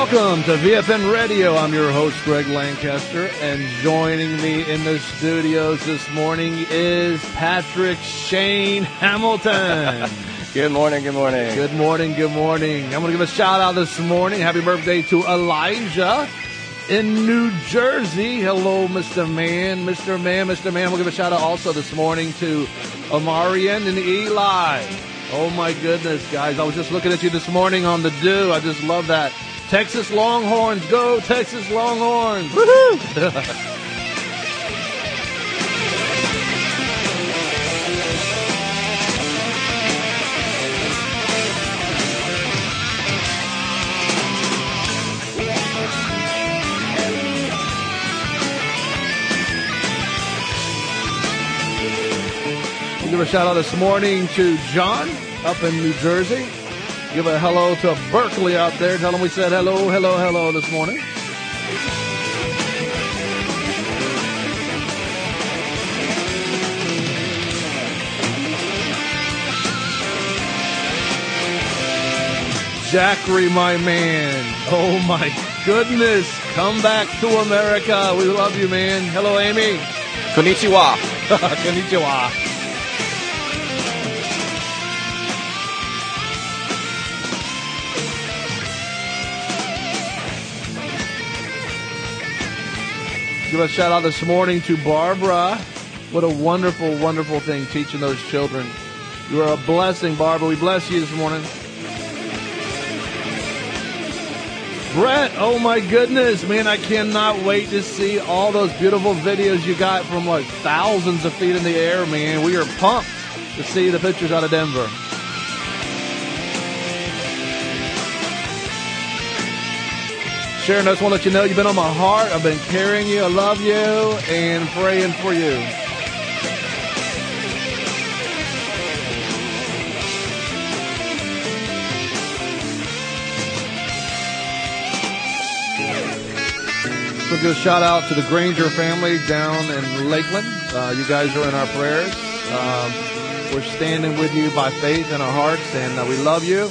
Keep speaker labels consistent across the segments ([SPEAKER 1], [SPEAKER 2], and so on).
[SPEAKER 1] Welcome to VFN Radio. I'm your host, Greg Lancaster, and joining me in the studios this morning is Patrick Shane Hamilton.
[SPEAKER 2] Good morning, good morning.
[SPEAKER 1] Good morning, good morning. I'm going to give a shout out this morning. Happy birthday to Elijah in New Jersey. Hello, Mr. Man. Mr. Man. We'll give a shout out also this morning to Amarian and Eli. Oh, my goodness, guys. I was just looking at you this morning on the dew. I just love that. Texas Longhorns, go Texas Longhorns! Woohoo! Give a shout out this morning to John up in New Jersey. Give a hello to Berkeley out there. Tell them we said hello this morning. Jackery, my man. Oh, my goodness. Come back to America. We love you, man. Hello, Amy.
[SPEAKER 2] Konnichiwa.
[SPEAKER 1] Konnichiwa. Give a shout out this morning to Barbara. What a wonderful, wonderful thing teaching those children. You are a blessing, Barbara. We bless you this morning. Brett, oh my goodness, man, I cannot wait to see all those beautiful videos you got from like thousands of feet in the air, man. We are pumped to see the pictures out of Denver. Sharon, I just want to let you know you've been on my heart. I've been carrying you. I love you and praying for you. So give a shout out to the Granger family down in Lakeland. You guys are in our prayers. We're standing with you by faith in our hearts, and we love you.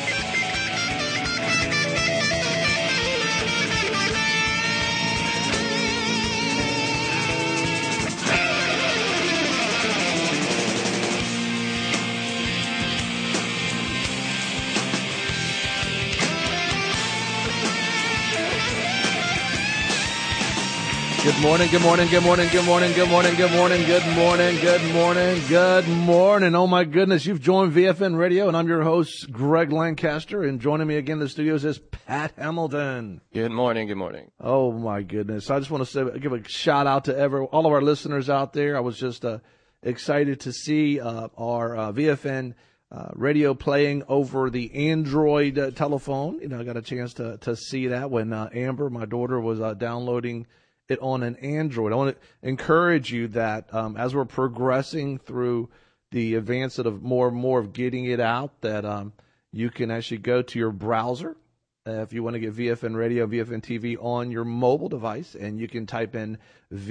[SPEAKER 1] Good morning, good morning, good morning, good morning, good morning, good morning, good morning, good morning, good morning. Oh my goodness, you've joined VFN Radio, and I'm your host, Greg Lancaster, and joining me again in the studios is Pat Hamilton.
[SPEAKER 2] Good morning, good morning.
[SPEAKER 1] Oh my goodness. I just want to give a shout out to all of our listeners out there. I was just excited to see our VFN radio playing over the Android telephone. You know, I got a chance to see that when Amber, my daughter, was downloading it on an Android. I want to encourage you that as we're progressing through the advance of more and more of getting it out, that you can actually go to your browser if you want to get VFN Radio, VFN TV on your mobile device, and you can type in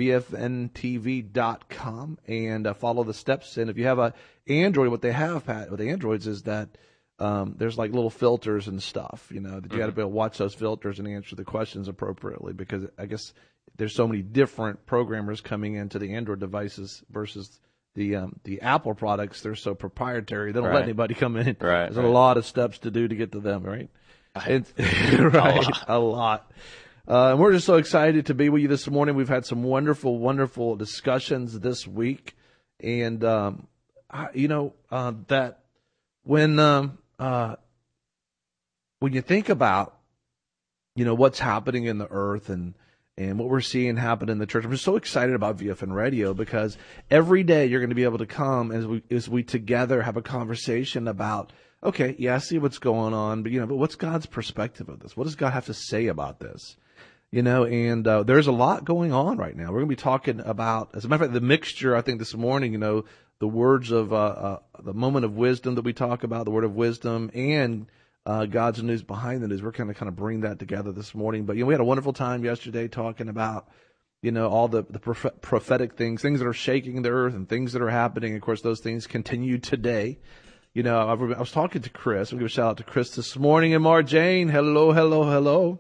[SPEAKER 1] VFNTV.com and follow the steps. And if you have an Android, what they have, Pat, with the Androids is that there's like little filters and stuff, you know, that you got to be able to watch those filters and answer the questions appropriately, because I guess there's so many different programmers coming into the Android devices versus the Apple products. They're so proprietary. They don't let anybody come in. There's a lot of steps to do to get to them, right? A lot. And we're just so excited to be with you this morning. We've had some wonderful, wonderful discussions this week. And, that when you think about, what's happening in the earth and what we're seeing happen in the church, I'm just so excited about VFN Radio, because every day you're going to be able to come as we together have a conversation about, okay, yeah, I see what's going on, but what's God's perspective of this? What does God have to say about this? And there's a lot going on right now. We're going to be talking about, as a matter of fact, the mixture, I think this morning, the words of the moment of wisdom that we talk about, the word of wisdom, and God's news behind the news. We're going to kind of bring that together this morning. But, we had a wonderful time yesterday talking about, all the prophetic things that are shaking the earth and things that are happening. Of course, those things continue today. I was talking to Chris. I'll give a shout out to Chris this morning and Mara Jane. Hello, hello, hello.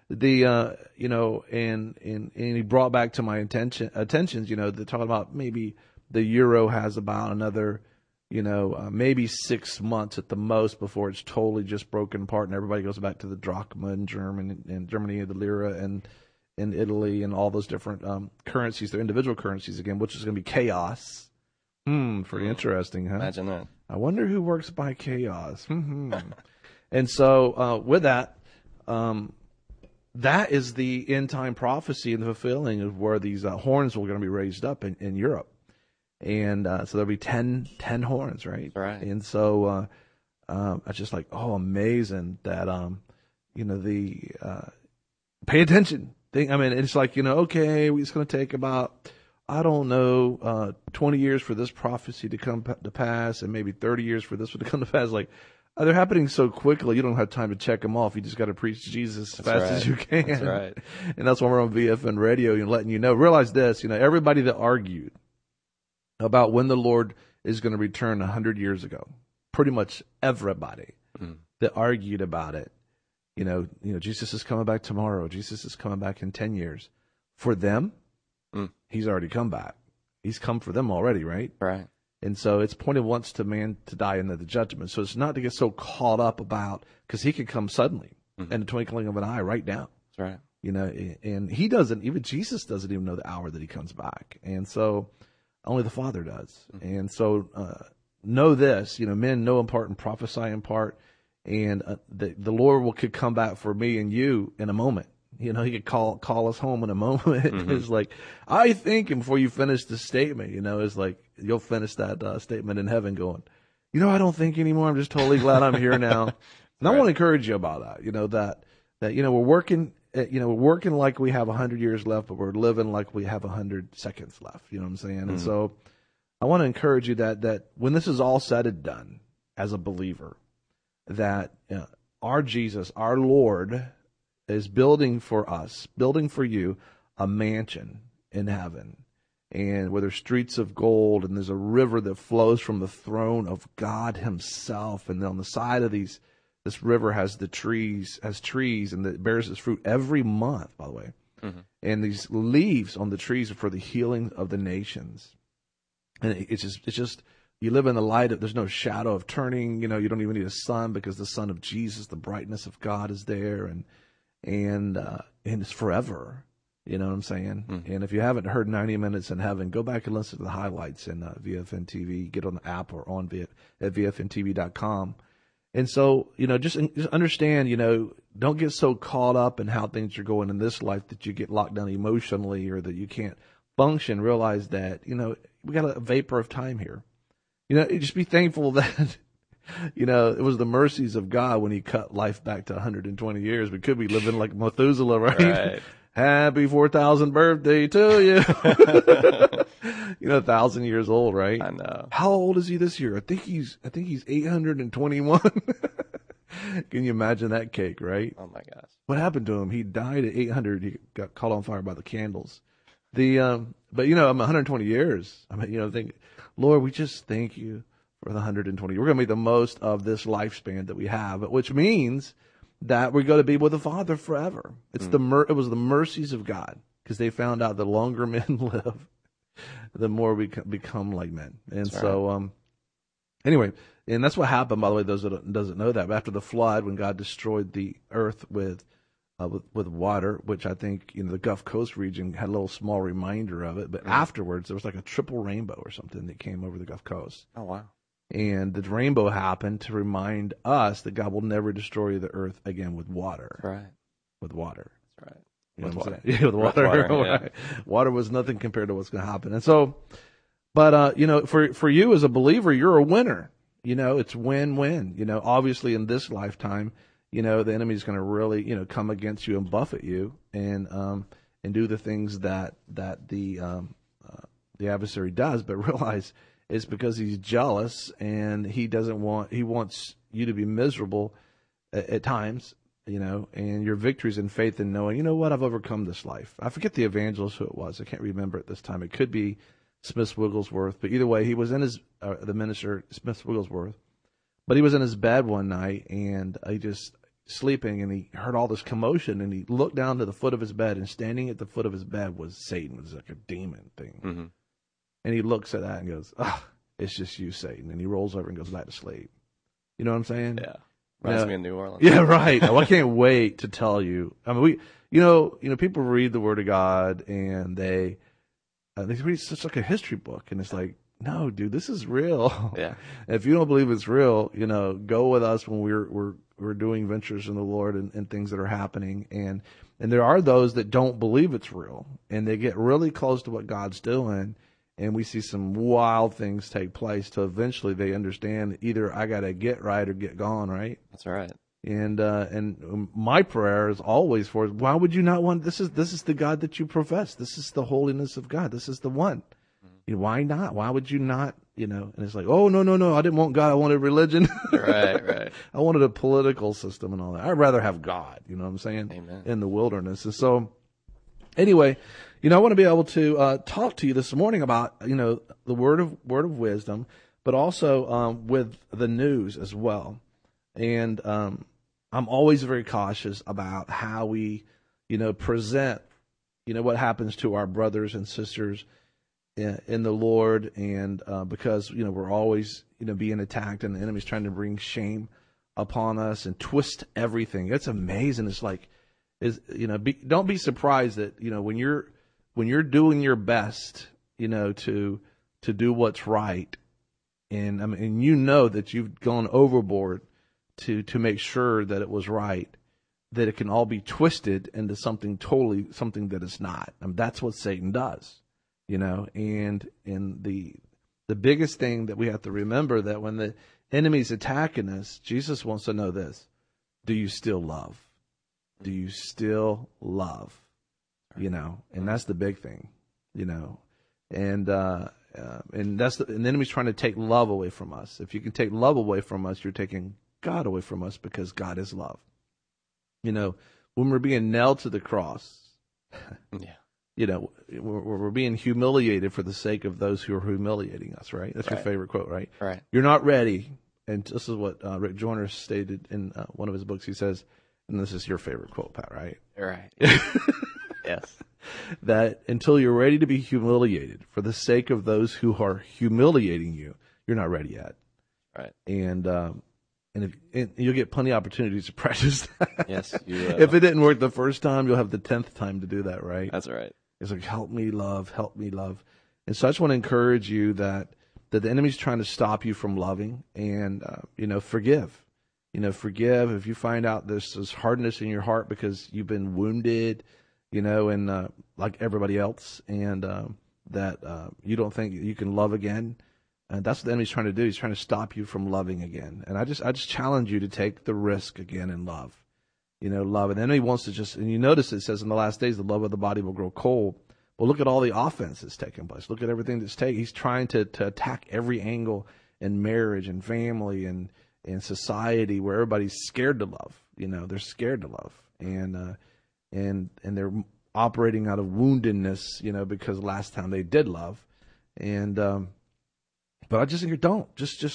[SPEAKER 1] And he brought back to my attentions, they're talking about maybe the euro has about another, maybe 6 months at the most before it's totally just broken apart and everybody goes back to the drachma in Germany, the lira, and in Italy and all those different currencies, their individual currencies again, which is going to be chaos. Pretty interesting, huh?
[SPEAKER 2] Imagine that.
[SPEAKER 1] I wonder who works by chaos. And so with that, that is the end time prophecy and the fulfilling of where these horns are going to be raised up in Europe. And so there'll be 10 horns, right?
[SPEAKER 2] Right.
[SPEAKER 1] And so I just like, amazing that, pay attention. It's like, okay, it's going to take about, 20 years for this prophecy to come to pass and maybe 30 years for this one to come to pass. Like, they're happening so quickly, you don't have time to check them off. You just got to preach Jesus as fast as you can.
[SPEAKER 2] That's right.
[SPEAKER 1] And that's why we're on VFN Radio and letting you know. Realize this, everybody that argued about when the Lord is going to return 100 years ago, pretty much everybody that argued about it, Jesus is coming back tomorrow. Jesus is coming back in 10 years. For them, he's already come back. He's come for them already, right?
[SPEAKER 2] Right.
[SPEAKER 1] And so it's appointed once to man to die in the judgment. So it's not to get so caught up about, because he could come suddenly in the twinkling of an eye right now.
[SPEAKER 2] That's right.
[SPEAKER 1] And he doesn't, even Jesus doesn't even know the hour that he comes back. And so only the Father does. And so know this, men know in part and prophesy in part. And the Lord could come back for me and you in a moment. He could call us home in a moment. It's like, I think, and before you finish the statement, it's like, you'll finish that statement in heaven going, I don't think anymore. I'm just totally glad I'm here now. And I want to encourage you about that, that we're working, we're working like we have 100 years left, but we're living like we have 100 seconds left. You know what I'm saying? And so I want to encourage you that when this is all said and done as a believer, that our Jesus, our Lord, is building for us, building for you a mansion in heaven, and where there's streets of gold, and there's a river that flows from the throne of God himself. And on the side of this river has trees, and it bears its fruit every month, by the way. And these leaves on the trees are for the healing of the nations. And it's just, you live in the light of, there's no shadow of turning, you don't even need a sun, because the sun of Jesus, the brightness of God is there, and it's forever. You know what I'm saying? And if you haven't heard 90 Minutes in Heaven, go back and listen to the highlights in VFN TV. Get on the app or on at VFNTV.com. And so, just understand, don't get so caught up in how things are going in this life that you get locked down emotionally or that you can't function. Realize that, we got a vapor of time here. Just be thankful that it was the mercies of God when he cut life back to 120 years. We could be living like Methuselah, right? Happy 4,000th birthday to you. 1,000 years old, right?
[SPEAKER 2] I know.
[SPEAKER 1] How old is he this year? I think he's 821. Can you imagine that cake, right?
[SPEAKER 2] Oh my gosh.
[SPEAKER 1] What happened to him? He died at 800. He got caught on fire by the candles. But I'm 120 years. Think, Lord, we just thank you for the 120. We're going to make the most of this lifespan that we have, which means that we're going to be with the Father forever. It's it was the mercies of God, because they found out the longer men live, the more we become like men. And that's so, right. Anyway, and that's what happened, by the way, those that doesn't know that. But after the flood, when God destroyed the earth with water, which I think, the Gulf Coast region had a little small reminder of it. But afterwards, there was like a triple rainbow or something that came over the Gulf Coast.
[SPEAKER 2] Oh, wow.
[SPEAKER 1] And the rainbow happened to remind us that God will never destroy the earth again with water.
[SPEAKER 2] Right.
[SPEAKER 1] With water.
[SPEAKER 2] That's right.
[SPEAKER 1] With water. Yeah, with water.
[SPEAKER 2] Yeah.
[SPEAKER 1] Water was nothing compared to what's going to happen. And so, but, for you as a believer, you're a winner. It's win-win. Obviously in this lifetime, the enemy's going to really, come against you and buffet you and do the things that the adversary does. But realize it's because he's jealous and he wants you to be miserable at times, and your victories in faith and knowing, what, I've overcome this life. I forget the evangelist who it was. I can't remember at this time. It could be Smith Wigglesworth, but either way, he was in the minister, Smith Wigglesworth, But he was in his bed one night, and he just sleeping, and he heard all this commotion, and he looked down to the foot of his bed, and standing at the foot of his bed was Satan. It was like a demon thing.
[SPEAKER 2] Mm-hmm.
[SPEAKER 1] And he looks at that and goes, it's just you, Satan. And he rolls over and goes back to sleep. You know what I'm saying?
[SPEAKER 2] Yeah. Reminds me of New Orleans.
[SPEAKER 1] Yeah, right. Well, I can't wait to tell you. I mean, people read the Word of God, and they read such like a history book, and it's like, no, dude, this is real.
[SPEAKER 2] Yeah.
[SPEAKER 1] If you don't believe it's real, go with us when we're doing ventures in the Lord and things that are happening. And there are those that don't believe it's real, and they get really close to what God's doing, and we see some wild things take place till eventually they understand either I got to get right or get gone, right?
[SPEAKER 2] That's right.
[SPEAKER 1] And my prayer is always for, why would you not want, this is the God that you profess. This is the holiness of God. This is the one. Why not? Why would you not? And it's like, oh, no. I didn't want God. I wanted religion.
[SPEAKER 2] Right.
[SPEAKER 1] I wanted a political system and all that. I'd rather have God, you know what I'm saying?
[SPEAKER 2] Amen.
[SPEAKER 1] In the wilderness. And so anyway, I want to be able to talk to you this morning about, the word of wisdom, but also with the news as well. And I'm always very cautious about how we, present, what happens to our brothers and sisters in the Lord, and because we're always being attacked, and the enemy's trying to bring shame upon us and twist everything. It's amazing. It's like, don't be surprised that when you're doing your best, to do what's right, and that you've gone overboard to make sure that it was right, that it can all be twisted into something that it's not. That's what Satan does. And the biggest thing that we have to remember, that when the enemy's attacking us, Jesus wants to know this: do you still love? Do you still love? And that's the big thing, and the enemy's trying to take love away from us. If you can take love away from us, you're taking God away from us, because God is love. When we're being nailed to the cross,
[SPEAKER 2] yeah.
[SPEAKER 1] We're being humiliated for the sake of those who are humiliating us, right? That's
[SPEAKER 2] right.
[SPEAKER 1] Your favorite quote, right?
[SPEAKER 2] Right.
[SPEAKER 1] You're not ready. And this is what Rick Joyner stated in one of his books. He says, and this is your favorite quote, Pat, right?
[SPEAKER 2] Right. Yes.
[SPEAKER 1] That until you're ready to be humiliated for the sake of those who are humiliating you, you're not ready yet.
[SPEAKER 2] Right.
[SPEAKER 1] And you'll get plenty of opportunities to practice that.
[SPEAKER 2] Yes.
[SPEAKER 1] If it didn't work the first time, you'll have the 10th time to do that, right?
[SPEAKER 2] That's right.
[SPEAKER 1] It's like, help me love. And so I just want to encourage you that the enemy's trying to stop you from loving, and, forgive. Forgive if you find out there's this hardness in your heart because you've been wounded, and like everybody else, and that you don't think you can love again. And that's what the enemy's trying to do. He's trying to stop you from loving again. And I just challenge you to take the risk again and love. Love. And the enemy wants to and you notice it says in the last days, the love of the body will grow cold. Well, look at all the offense that's taking place. Look at everything that's taking. He's trying to attack every angle in marriage and family and society, where everybody's scared to love. They're scared to love. And they're operating out of woundedness, because last time they did love. And, but I just think don't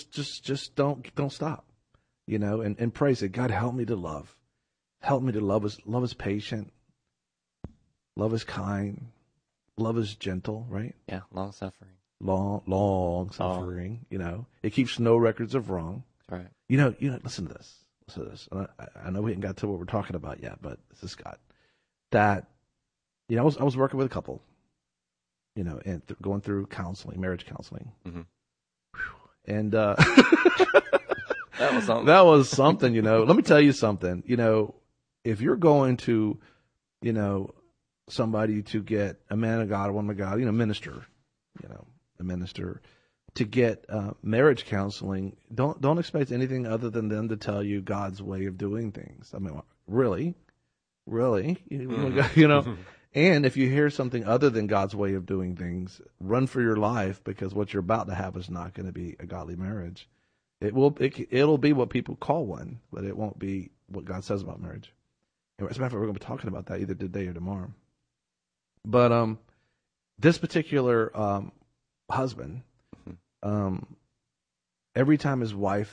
[SPEAKER 1] stop, and pray. Say, God, help me to love. Help me to love. Love is patient. Love is kind. Love is gentle, right?
[SPEAKER 2] Yeah, long suffering.
[SPEAKER 1] Long suffering. It keeps no records of wrong.
[SPEAKER 2] Right.
[SPEAKER 1] Listen to this. I know we haven't got to what we're talking about yet, but this is Scott. That, I was working with a couple, and going through counseling, marriage counseling.
[SPEAKER 2] Mm-hmm.
[SPEAKER 1] And
[SPEAKER 2] that was something.
[SPEAKER 1] That was something, Let me tell you something. If you're going to, somebody to get a man of God, a woman of God, minister, a minister, to get marriage counseling, don't expect anything other than them to tell you God's way of doing things. I mean, really,
[SPEAKER 2] Mm-hmm.
[SPEAKER 1] And if you hear something other than God's way of doing things, run for your life, because what you're about to have is not going to be a godly marriage. It'll be what people call one, but it won't be what God says about marriage. As a matter of fact, we're going to be talking about that either today or tomorrow. But this particular husband, every time his wife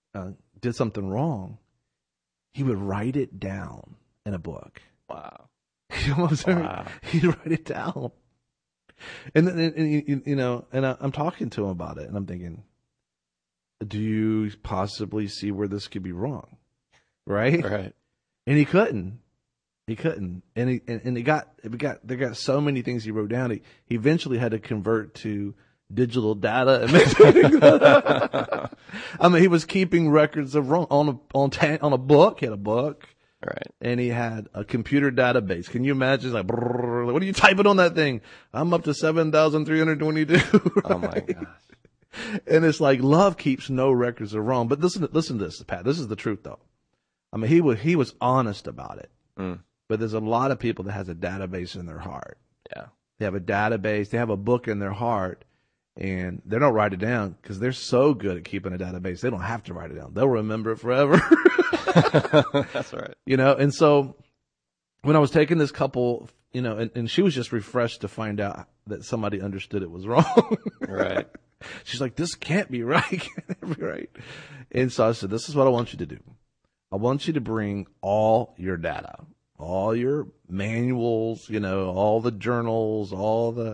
[SPEAKER 1] did something wrong, he would write it down in a book.
[SPEAKER 2] Wow.
[SPEAKER 1] You know what I'm saying?
[SPEAKER 2] Wow.
[SPEAKER 1] He'd write it down. And I'm talking to him about it, and I'm thinking, do you possibly see where this could be wrong? Right?
[SPEAKER 2] Right.
[SPEAKER 1] And he couldn't. And they got so many things he wrote down. He eventually had to convert to digital data and make I mean, he was keeping records of wrong on a book. He had a book.
[SPEAKER 2] Right.
[SPEAKER 1] And he had a computer database. Can you imagine? Like, brrr, what are you typing on that thing? I'm up to 7,322.
[SPEAKER 2] Oh my gosh.
[SPEAKER 1] And it's like, love keeps no records of wrong. But listen to this, Pat. This is the truth, though. I mean, he was honest about it.
[SPEAKER 2] Mm.
[SPEAKER 1] But there's a lot of people that has a database in their heart.
[SPEAKER 2] Yeah.
[SPEAKER 1] They have a database. They have a book in their heart, and they don't write it down because they're so good at keeping a database. They don't have to write it down. They'll remember it forever.
[SPEAKER 2] That's right.
[SPEAKER 1] You know, and so when I was taking this couple, you know, and she was just refreshed to find out that somebody understood it was wrong.
[SPEAKER 2] Right.
[SPEAKER 1] She's like, this can't be right. Can't be right. And so I said, this is what I want you to do. I want you to bring all your data, all your manuals, you know, all the journals, all the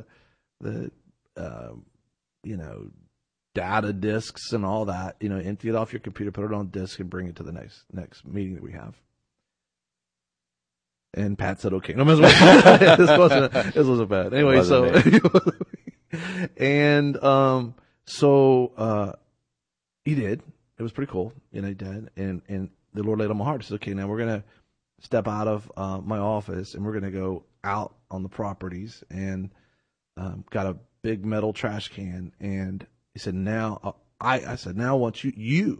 [SPEAKER 1] you know, data disks and all that, you know, empty it off your computer, put it on disk, and bring it to the next meeting that we have. And Pat said, okay. No, this wasn't bad. Anyway, so he did. It was pretty cool. You know, he did. And the Lord laid on my heart. He said, okay, now we're going to step out of my office and we're going to go out on the properties, and got a big metal trash can. And he said, now, I said, now I want you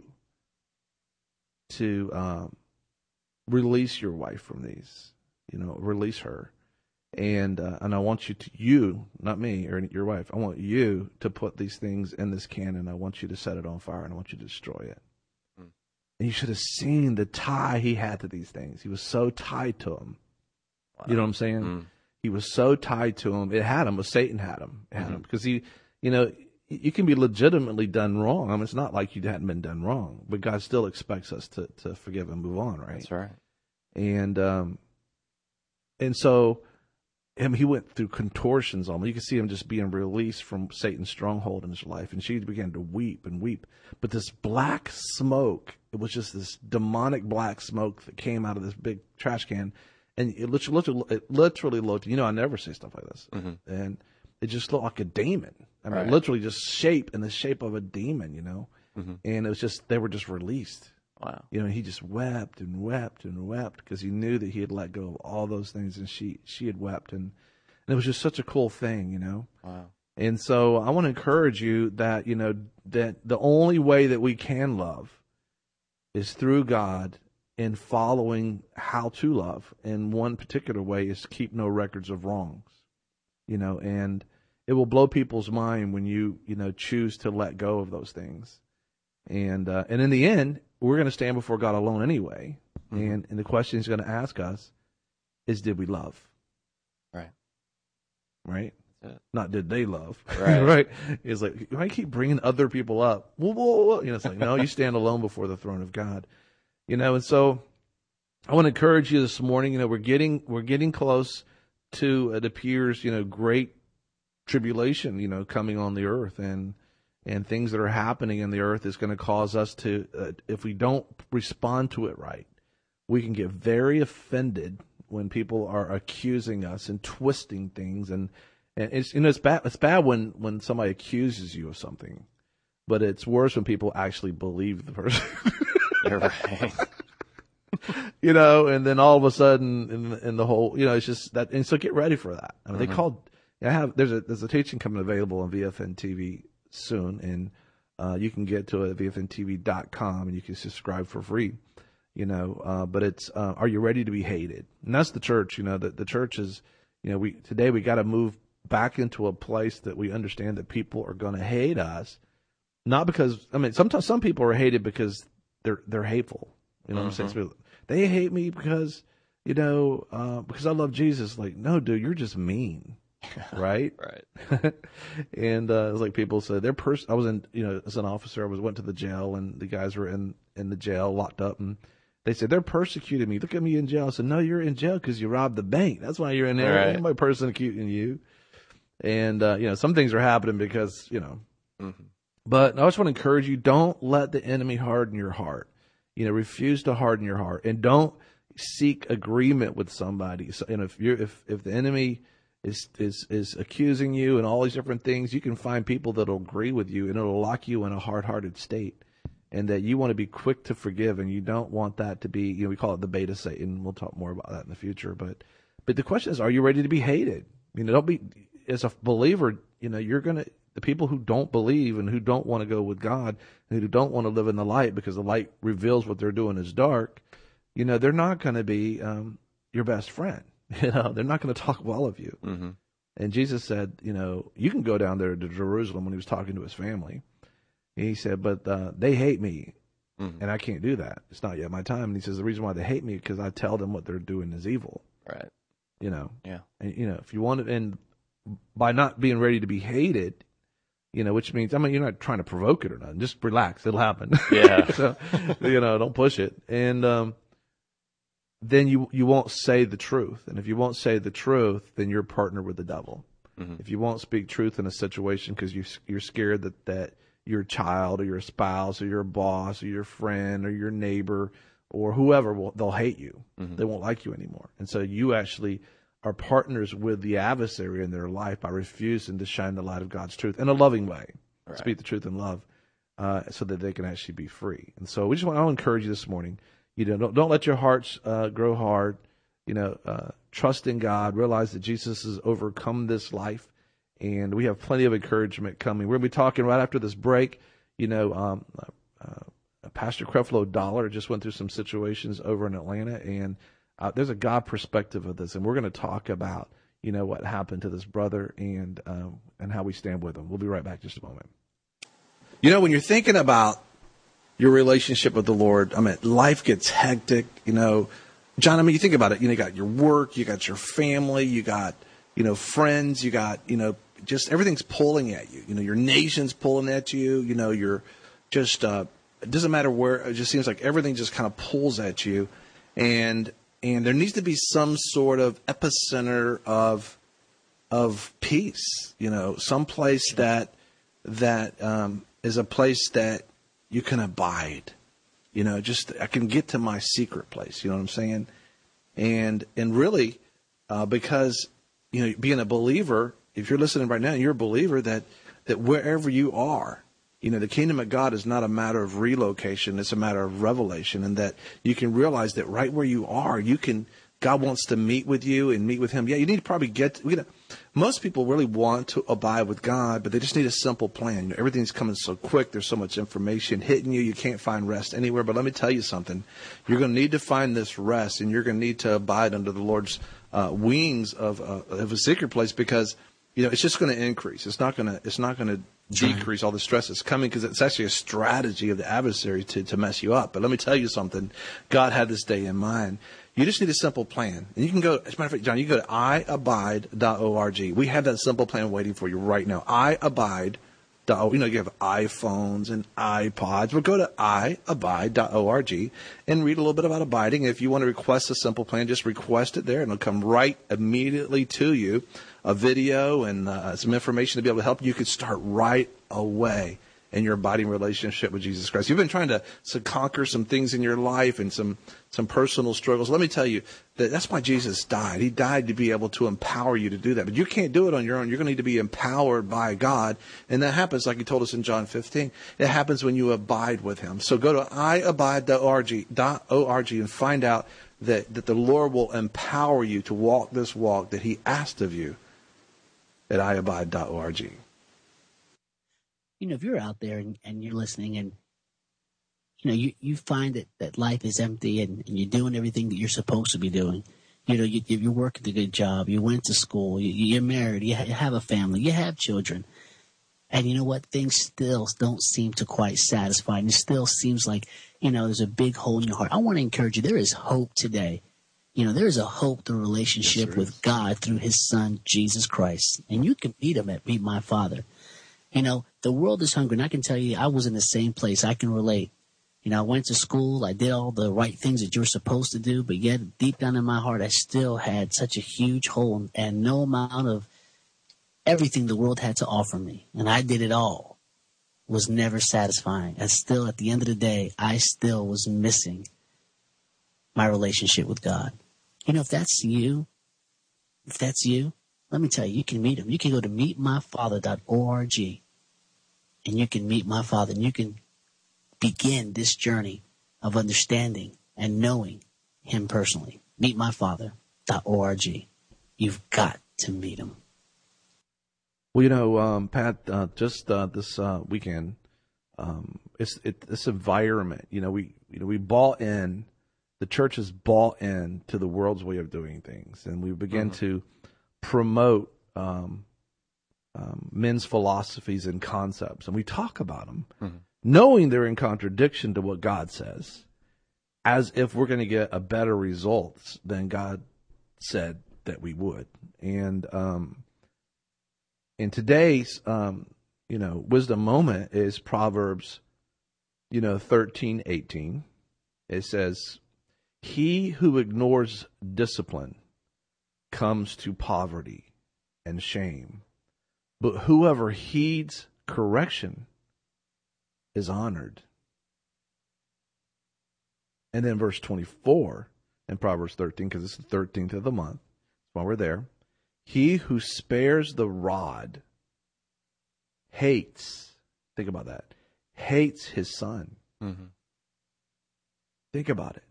[SPEAKER 1] to release your wife from these, you know, release her. And I want you, not me or your wife, I want you to put these things in this can, and I want you to set it on fire, and I want you to destroy it. Mm. And you should have seen the tie he had to these things. He was so tied to them. Wow. You know what I'm saying? Mm. He was so tied to them. It had him, but Satan had him. It had him. Because he, you know, you can be legitimately done wrong. I mean, it's not like you hadn't been done wrong, but God still expects us to forgive and move on, right?
[SPEAKER 2] That's right.
[SPEAKER 1] And so he went through contortions almost. You can see him just being released from Satan's stronghold in his life. And she began to weep and weep. But this black smoke, it was just this demonic black smoke that came out of this big trash can. And it literally looked, you know, I never say stuff like this. Mm-hmm. And it just looked like a demon. I mean, literally just in the shape of a demon, you know. Mm-hmm. And it was just, they were just released.
[SPEAKER 2] Wow.
[SPEAKER 1] You know, he just wept and wept and wept because he knew that he had let go of all those things, and she had wept. And it was just such a cool thing, you know.
[SPEAKER 2] Wow.
[SPEAKER 1] And so I want to encourage you that, you know, that the only way that we can love is through God and following how to love. And one particular way is to keep no records of wrongs, you know, and it will blow people's mind when you know, choose to let go of those things. And in the end, we're going to stand before God alone anyway. Mm-hmm. And the question he's going to ask us is, did we love?
[SPEAKER 2] Right.
[SPEAKER 1] Right? Not did they love.
[SPEAKER 2] Right.
[SPEAKER 1] Right? It's like, why keep bringing other people up? Whoa. You know, it's like, no, you stand alone before the throne of God. You know, and so I want to encourage you this morning. You know, we're getting close to, it appears, you know, great tribulation, you know, coming on the earth, and things that are happening in the earth is going to cause us to, if we don't respond to it right, we can get very offended when people are accusing us and twisting things, and it's, you know, it's bad when somebody accuses you of something, but it's worse when people actually believe the person.
[SPEAKER 2] You're right.
[SPEAKER 1] You know, and then all of a sudden, in the whole, you know, it's just that, and so get ready for that. I mean, mm-hmm. There's a teaching coming available on VFN TV soon, and you can get to it at VFNTV.com, and you can subscribe for free. You know, but it's are you ready to be hated? And that's the church. You know, the church is, you know, today we got to move back into a place that we understand that people are going to hate us, not because, I mean, sometimes some people are hated because they're hateful. You know what I'm saying? They hate me because, you know, because I love Jesus. Like, no, dude, you're just mean. Right?
[SPEAKER 2] Right.
[SPEAKER 1] And it's like people said, I was in, you know, as an officer, went to the jail, and the guys were in in the jail, locked up, and they said, they're persecuting me. Look at me in jail. I said, no, you're in jail because you robbed the bank. That's why you're in there.
[SPEAKER 2] Right.
[SPEAKER 1] Ain't nobody persecuting you. And, some things are happening because,
[SPEAKER 2] Mm-hmm.
[SPEAKER 1] But I just want to encourage you, don't let the enemy harden your heart. Refuse to harden your heart, and don't seek agreement with somebody. So, if the enemy is accusing you and all these different things, you can find people that'll agree with you, and it'll lock you in a hard-hearted state. And that you want to be quick to forgive, and you don't want that to be, we call it the beta Satan. We'll talk more about that in the future. But the question is, are you ready to be hated? Don't be, as a believer, the people who don't believe and who don't want to go with God and who don't want to live in the light because the light reveals what they're doing is dark, they're not going to be your best friend. They're not going to talk well of you.
[SPEAKER 2] Mm-hmm.
[SPEAKER 1] And Jesus said, you can go down there to Jerusalem when he was talking to his family. He said, but they hate me, and I can't do that. It's not yet my time. And he says, the reason why they hate me is because I tell them what they're doing is evil.
[SPEAKER 2] Right.
[SPEAKER 1] Yeah.
[SPEAKER 2] And,
[SPEAKER 1] if you want to, and by not being ready to be hated, which means, you're not trying to provoke it or nothing. Just relax. It'll happen.
[SPEAKER 2] Yeah.
[SPEAKER 1] So, don't push it. And then you won't say the truth. And if you won't say the truth, then you're partner with the devil.
[SPEAKER 2] Mm-hmm.
[SPEAKER 1] If you won't speak truth in a situation because you're scared that your child or your spouse or your boss or your friend or your neighbor or whoever, they'll hate you.
[SPEAKER 2] Mm-hmm.
[SPEAKER 1] They won't like you anymore. And so you actually are partners with the adversary in their life by refusing to shine the light of God's truth in a loving way. Right. Speak the truth in love so that they can actually be free. And so I'll encourage you this morning, don't let your hearts grow hard. Trust in God. Realize that Jesus has overcome this life. And we have plenty of encouragement coming. We're going to be talking right after this break. Pastor Creflo Dollar just went through some situations over in Atlanta, and there's a God perspective of this. And we're going to talk about, what happened to this brother and how we stand with him. We'll be right back in just a moment. When you're thinking about your relationship with the Lord, life gets hectic. John, you think about it. You got your work, you got your family, you got, friends, you got, just everything's pulling at you. Your nation's pulling at you. You're just, it doesn't matter where, it just seems like everything just kind of pulls at you. And there needs to be some sort of epicenter of peace, some place that is a place that you can abide, I can get to my secret place. You know what I'm saying? And really, because, being a believer, if you're listening right now, you're a believer that wherever you are, the kingdom of God is not a matter of relocation. It's a matter of revelation, and that you can realize that right where you are, God wants to meet with you and meet with him. Yeah, you need to probably most people really want to abide with God, but they just need a simple plan. Everything's coming so quick. There's so much information hitting you. You can't find rest anywhere. But let me tell you something. You're going to need to find this rest, and you're going to need to abide under the Lord's wings of a secret place, because it's just going to increase. It's not going to decrease all the stress that's coming, because it's actually a strategy of the adversary to mess you up. But let me tell you something. God had this day in mind. You just need a simple plan. And you can go, as a matter of fact, John, you go to iabide.org. We have that simple plan waiting for you right now. iabide.org. You have iPhones and iPods. But go to iabide.org and read a little bit about abiding. If you want to request a simple plan, just request it there, and it'll come right immediately to you. A video and some information to be able to help you. You could start right away in your abiding relationship with Jesus Christ. You've been trying to conquer some things in your life and some personal struggles. Let me tell you that's why Jesus died. He died to be able to empower you to do that. But you can't do it on your own. You're going to need to be empowered by God. And that happens, like he told us in John 15. It happens when you abide with him. So go to iabide.org and find out that the Lord will empower you to walk this walk that he asked of you at iabide.org.
[SPEAKER 3] If you're out there and you're listening and, you find that life is empty and you're doing everything that you're supposed to be doing. You're working a good job. You went to school. You're married. You have a family. You have children. And you know what? Things still don't seem to quite satisfy. And it still seems like, there's a big hole in your heart. I want to encourage you. There is hope today. There is a hope through relationship with God through his son, Jesus Christ. And you can meet him at Meet My Father. The world is hungry, and I can tell you I was in the same place. I can relate. You know, I went to school, I did all the right things that you're supposed to do, but yet deep down in my heart, I still had such a huge hole and no amount of everything the world had to offer me. And I did it all. Was never satisfying. And still, at the end of the day, I still was missing my relationship with God. You know, if that's you, let me tell you, you can meet him. You can go to meetmyfather.org and you can meet my Father and you can begin this journey of understanding and knowing him personally. Meetmyfather.org. You've got to meet him.
[SPEAKER 1] Well, you know, Pat, just this weekend, this environment. You know, we bought in. The church has bought in to the world's way of doing things, and we begin to promote men's philosophies and concepts, and we talk about them, knowing they're in contradiction to what God says, as if we're going to get a better results than God said that we would. And in today's, wisdom moment is Proverbs, 13:18. It says, "He who ignores discipline comes to poverty and shame, but whoever heeds correction is honored." And then verse 24 in Proverbs 13, because it's the 13th of the month, while we're there, "He who spares the rod hates," think about that, hates his son. Think about it.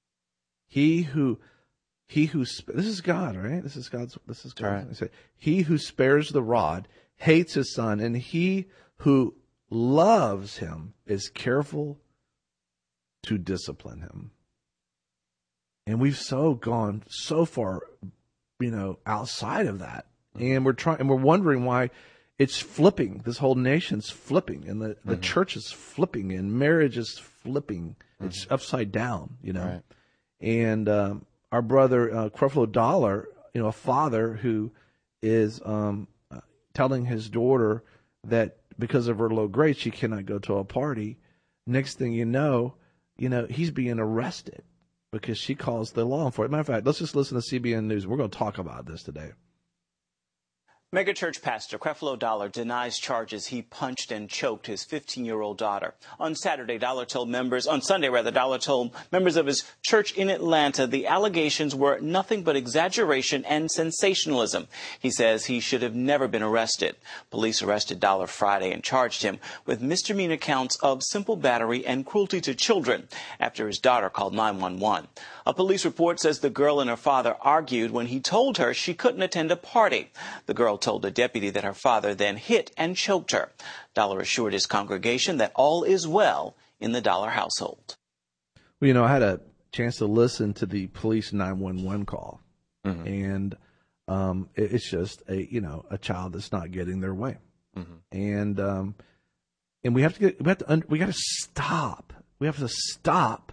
[SPEAKER 1] This is God, right? This is God. Right. He who spares the rod hates his son, and he who loves him is careful to discipline him. And we've gone so far, outside of that, and we're wondering why it's flipping. This whole nation's flipping, and the church is flipping, and marriage is flipping. It's upside down, Right. And our brother Creflo Dollar, a father who is telling his daughter that because of her low grades she cannot go to a party. Next thing you know, he's being arrested because she calls the law enforcement. Matter of fact, let's just listen to CBN News. We're going to talk about this today.
[SPEAKER 4] Megachurch pastor Creflo Dollar denies charges he punched and choked his 15-year-old daughter. On Sunday, Dollar told members of his church in Atlanta the allegations were nothing but exaggeration and sensationalism. He says he should have never been arrested. Police arrested Dollar Friday and charged him with misdemeanor counts of simple battery and cruelty to children after his daughter called 911. A police report says the girl and her father argued when he told her she couldn't attend a party. The girl told a deputy that her father then hit and choked her. Dollar assured his congregation that all is well in the Dollar household.
[SPEAKER 1] Well, I had a chance to listen to the police 911 call, and it's just a child that's not getting their way, and we got to stop. We have to stop,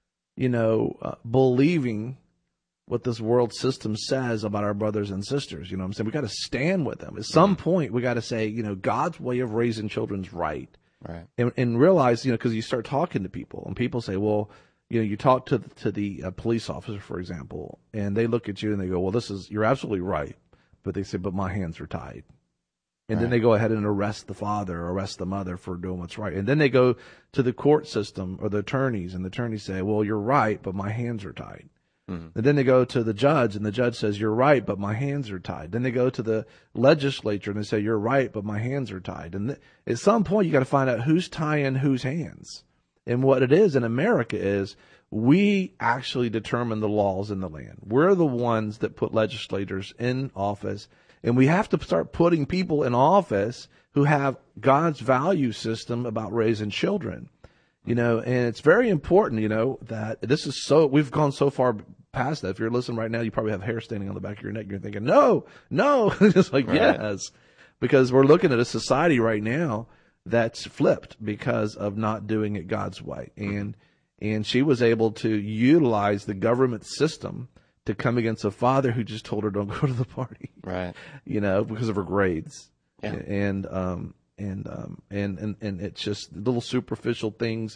[SPEAKER 1] believing what this world system says about our brothers and sisters. I'm saying? We got to stand with them. At some point, we got to say, God's way of raising children's right.
[SPEAKER 2] Right.
[SPEAKER 1] And realize, because you start talking to people and people say, well, you talk to the police officer, for example, and they look at you and they go, well, you're absolutely right. But they say, but my hands are tied. And then they go ahead and arrest the father or arrest the mother for doing what's right. And then they go to the court system or the attorneys, and the attorneys say, well, you're right, but my hands are tied. And then they go to the judge, and the judge says, you're right, but my hands are tied. Then they go to the legislature, and they say, you're right, but my hands are tied. And at some point, you got to find out who's tying whose hands. And what it is in America is we actually determine the laws in the land. We're the ones that put legislators in office, and we have to start putting people in office who have God's value system about raising children. And it's very important, that we've gone so far past that. If you're listening right now, you probably have hair standing on the back of your neck. You're thinking, no. It's like, yes, because we're looking at a society right now that's flipped because of not doing it God's way. And she was able to utilize the government system to come against a father who just told her don't go to the party,
[SPEAKER 2] right?
[SPEAKER 1] Because of her grades,
[SPEAKER 2] yeah.
[SPEAKER 1] And it's just little superficial things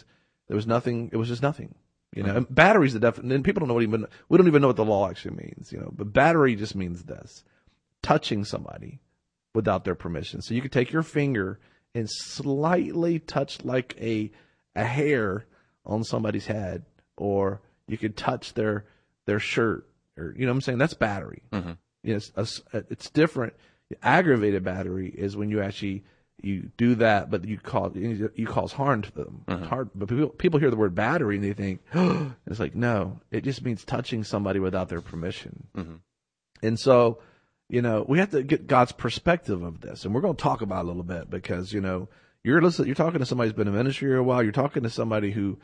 [SPEAKER 1] There was nothing. It was just nothing. And battery's the definition. And people don't know we don't even know what the law actually means. But battery just means this: touching somebody without their permission. So you could take your finger and slightly touch like a hair on somebody's head, or you could touch their shirt, or what I'm saying. That's battery. It's different. Aggravated battery is when you do that, but you cause harm to them. Hard, but people hear the word battery and they think, it's like, no, it just means touching somebody without their permission. And so, we have to get God's perspective of this, and we're going to talk about it a little bit because you're talking to somebody who's been in ministry a while. You're talking to somebody who,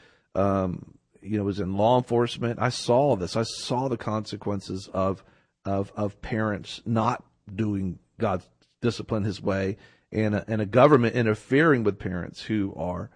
[SPEAKER 1] was in law enforcement. I saw this. I saw the consequences of parents not doing God's discipline His way, and a government interfering with parents who are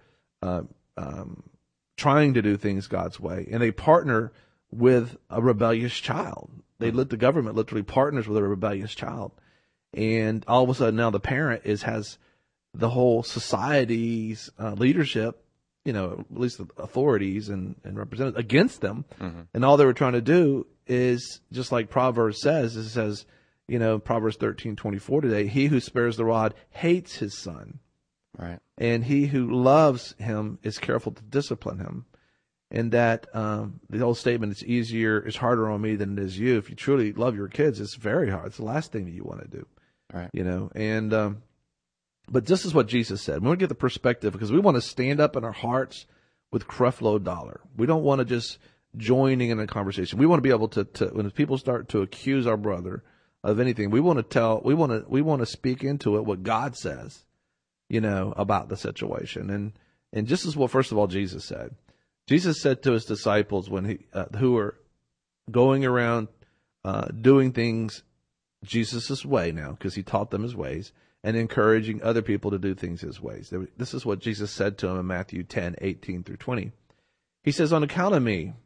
[SPEAKER 1] trying to do things God's way, and they partner with a rebellious child. The government literally partners with a rebellious child, and all of a sudden now the parent has the whole society's leadership, at least the authorities and representatives against them, and all they were trying to do is just like Proverbs says. It says, Proverbs 13:24 today, he who spares the rod hates his son.
[SPEAKER 2] Right.
[SPEAKER 1] And he who loves him is careful to discipline him. And that, the old statement, it's harder on me than it is you. If you truly love your kids, it's very hard. It's the last thing that you want to do.
[SPEAKER 2] Right.
[SPEAKER 1] And, but this is what Jesus said. We want to get the perspective because we want to stand up in our hearts with Creflo Dollar. We don't want to just joining in a conversation. We want to be able to when people start to accuse our brother of anything, we want to speak into it what God says, about the situation. And just as what, first of all, Jesus said. Jesus said to his disciples when who were going around doing things Jesus' way now, because he taught them his ways, and encouraging other people to do things his ways. This is what Jesus said to them in Matthew 10:18-20. He says, On account of me,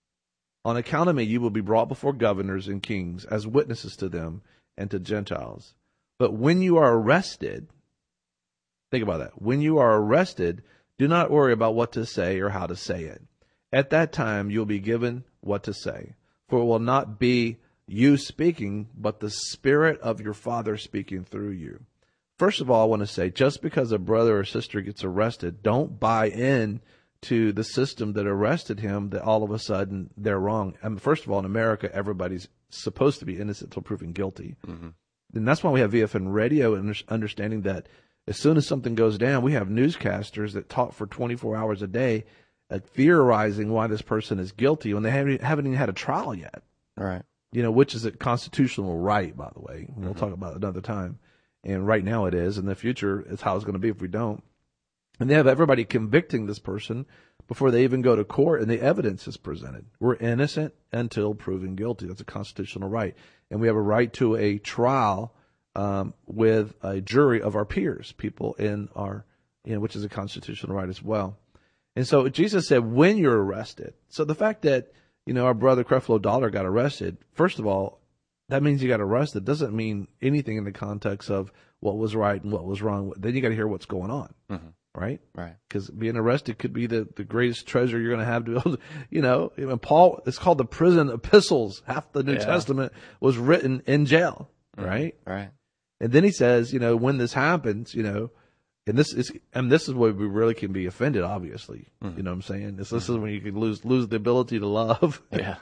[SPEAKER 1] you will be brought before governors and kings as witnesses to them and to Gentiles. But when you are arrested, think about that. When you are arrested, do not worry about what to say or how to say it. At that time, you'll be given what to say. For it will not be you speaking, but the Spirit of your Father speaking through you. First of all, I want to say, just because a brother or sister gets arrested, don't buy in to the system that arrested him that all of a sudden they're wrong. First of all, in America, everybody's supposed to be innocent until proven guilty. And that's why we have VFN Radio and understanding that as soon as something goes down, we have newscasters that talk for 24 hours a day theorizing why this person is guilty when they haven't even had a trial yet.
[SPEAKER 2] Right.
[SPEAKER 1] Which is a constitutional right, by the way. We'll talk about it another time. And right now it is. In the future, it's how it's going to be if we don't. And they have everybody convicting this person before they even go to court, and the evidence is presented. We're innocent until proven guilty. That's a constitutional right. And we have a right to a trial with a jury of our peers, people in our, which is a constitutional right as well. And so Jesus said, when you're arrested. So the fact that, our brother Creflo Dollar got arrested, first of all, that means he got arrested. Doesn't mean anything in the context of what was right and what was wrong. Then you got to hear what's going on. Right?
[SPEAKER 2] Right.
[SPEAKER 1] Because being arrested could be the greatest treasure you're going to have to be able to, and Paul, it's called the prison epistles. Half the New Testament was written in jail. Right?
[SPEAKER 2] Right.
[SPEAKER 1] And then he says, when this happens, and this is where we really can be offended, obviously. You know what I'm saying? This is when you can lose the ability to love.
[SPEAKER 2] Yeah.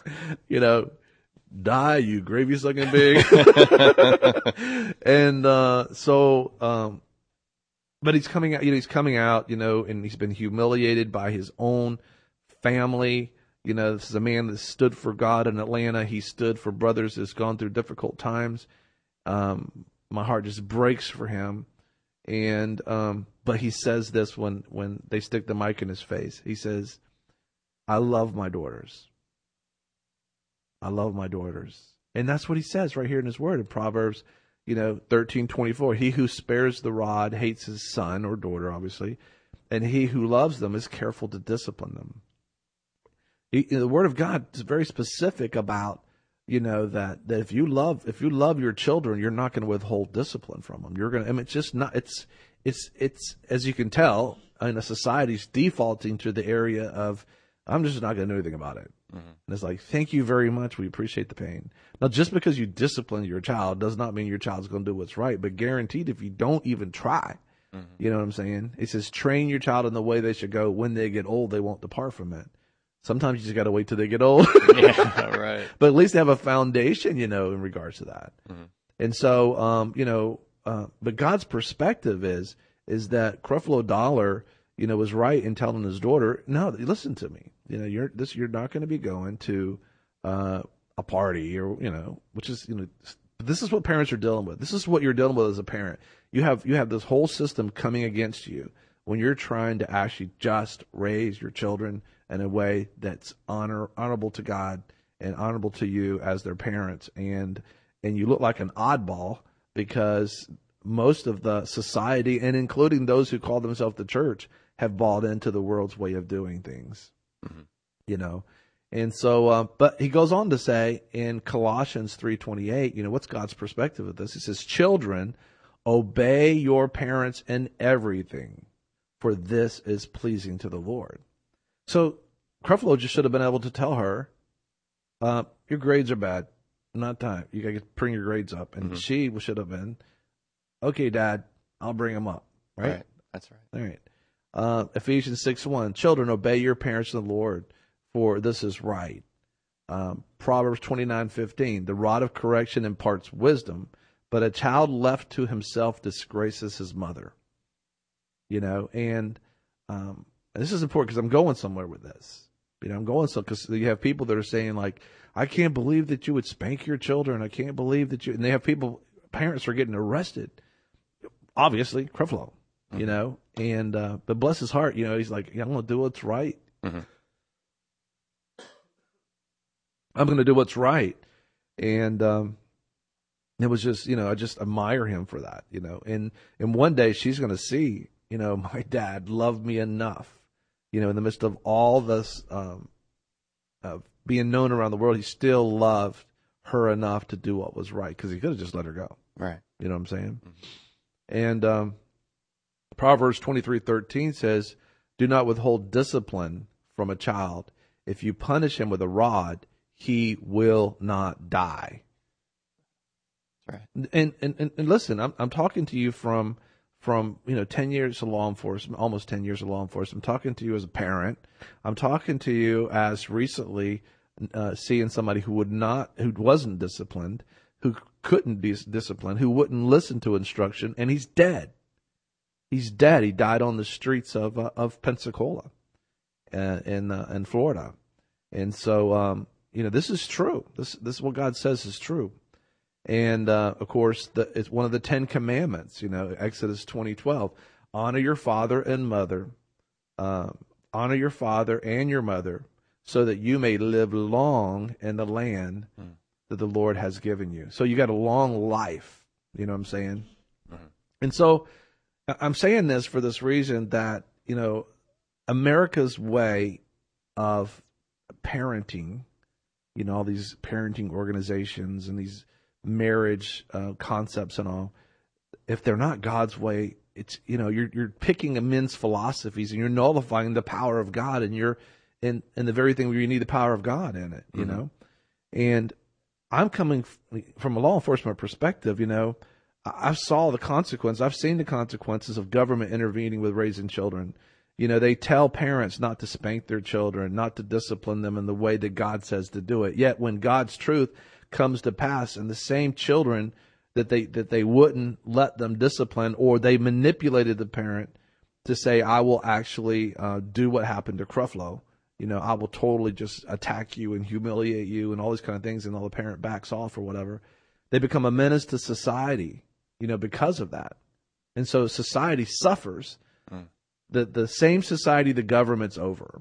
[SPEAKER 1] Die, you gravy sucking pig. And, but he's coming out, and he's been humiliated by his own family. This is a man that stood for God in Atlanta. He stood for brothers that's gone through difficult times. My heart just breaks for him. And, but he says this when they stick the mic in his face. He says, I love my daughters. I love my daughters. And that's what he says right here in his word in Proverbs, 13:24. He who spares the rod hates his son or daughter, obviously. And he who loves them is careful to discipline them. The word of God is very specific about, that if you love your children, you're not going to withhold discipline from them. You're going to, it's just not, it's as you can tell, in a society's defaulting to the area of, I'm just not going to do anything about it.
[SPEAKER 2] Mm-hmm.
[SPEAKER 1] And it's like, thank you very much. We appreciate the pain. Now, just because you discipline your child does not mean your child's going to do what's right, but guaranteed if you don't even try, you know what I'm saying? It says, train your child in the way they should go. When they get old, they won't depart from it. Sometimes you just got to wait till they get old.
[SPEAKER 2] Yeah, right.
[SPEAKER 1] But at least they have a foundation, you know, in regards to that.
[SPEAKER 2] Mm-hmm.
[SPEAKER 1] And so, you know, but God's perspective is that Creflo Dollar, you know, was right in telling his daughter, no, listen to me. You know, you're not going to be going to a party, or, you know, which is, you know, this is what parents are dealing with. This is what you're dealing with as a parent. You have this whole system coming against you when you're trying to actually just raise your children in a way that's honorable to God and honorable to you as their parents. And you look like an oddball because most of the society, and including those who call themselves the church, have bought into the world's way of doing things, you know. And so, but he goes on to say in Colossians 3:28, you know, what's God's perspective of this? He says, children, obey your parents in everything, for this is pleasing to the Lord. So Creflo just should have been able to tell her, your grades are bad. Not time. You got to bring your grades up. And she should have been, okay, Dad, I'll bring them up. Right?
[SPEAKER 2] That's right.
[SPEAKER 1] All right. Ephesians 6:1, children, obey your parents in the Lord, for this is right. Proverbs 29:15, the rod of correction imparts wisdom, but a child left to himself disgraces his mother. You know, and this is important because I'm going somewhere with this. You know, I'm going so because you have people that are saying like, I can't believe that you would spank your children. I can't believe that you, and they have parents are getting arrested. Obviously, Creflo, you know, and, but bless his heart, you know, he's like, yeah, I'm going to do what's right. I'm going to do what's right. And, it was just, you know, I just admire him for that, you know, and one day she's going to see, you know, my dad loved me enough, you know, in the midst of all this, being known around the world, he still loved her enough to do what was right, because he could have just let her go.
[SPEAKER 2] Right.
[SPEAKER 1] You know what I'm saying? And Proverbs 23:13 says, do not withhold discipline from a child. If you punish him with a rod, he will not die.
[SPEAKER 2] Right.
[SPEAKER 1] And listen, I'm talking to you from 10 years of law enforcement, almost 10 years of law enforcement. I'm talking to you as a parent. I'm talking to you as recently seeing somebody who wasn't disciplined, who couldn't be disciplined, who wouldn't listen to instruction, and he's dead. He's dead. He died on the streets of Pensacola, in Florida. And so, this is true. This is what God says is true. And, of course, it's one of the 10 commandments, Exodus 20:12, honor your father and mother, honor your father and your mother, so that you may live long in the land that the Lord has given you. So you got a long life, you know what I'm saying? Mm-hmm. And so I'm saying this for this reason that, America's way of parenting, all these parenting organizations and these marriage concepts and all, if they're not God's way, it's you're picking men's philosophies and you're nullifying the power of God, and you're in the very thing where you need the power of God in it, And I'm coming from a law enforcement perspective, I've saw the consequence. I've seen the consequences of government intervening with raising children. They tell parents not to spank their children, not to discipline them in the way that God says to do it. Yet when God's truth comes to pass, and the same children that they wouldn't let them discipline, or they manipulated the parent to say, I will actually do what happened to Creflo. I will totally just attack you and humiliate you and all these kind of things, and all the parent backs off or whatever. They become a menace to society, because of that. And so society suffers. The same society the government's over,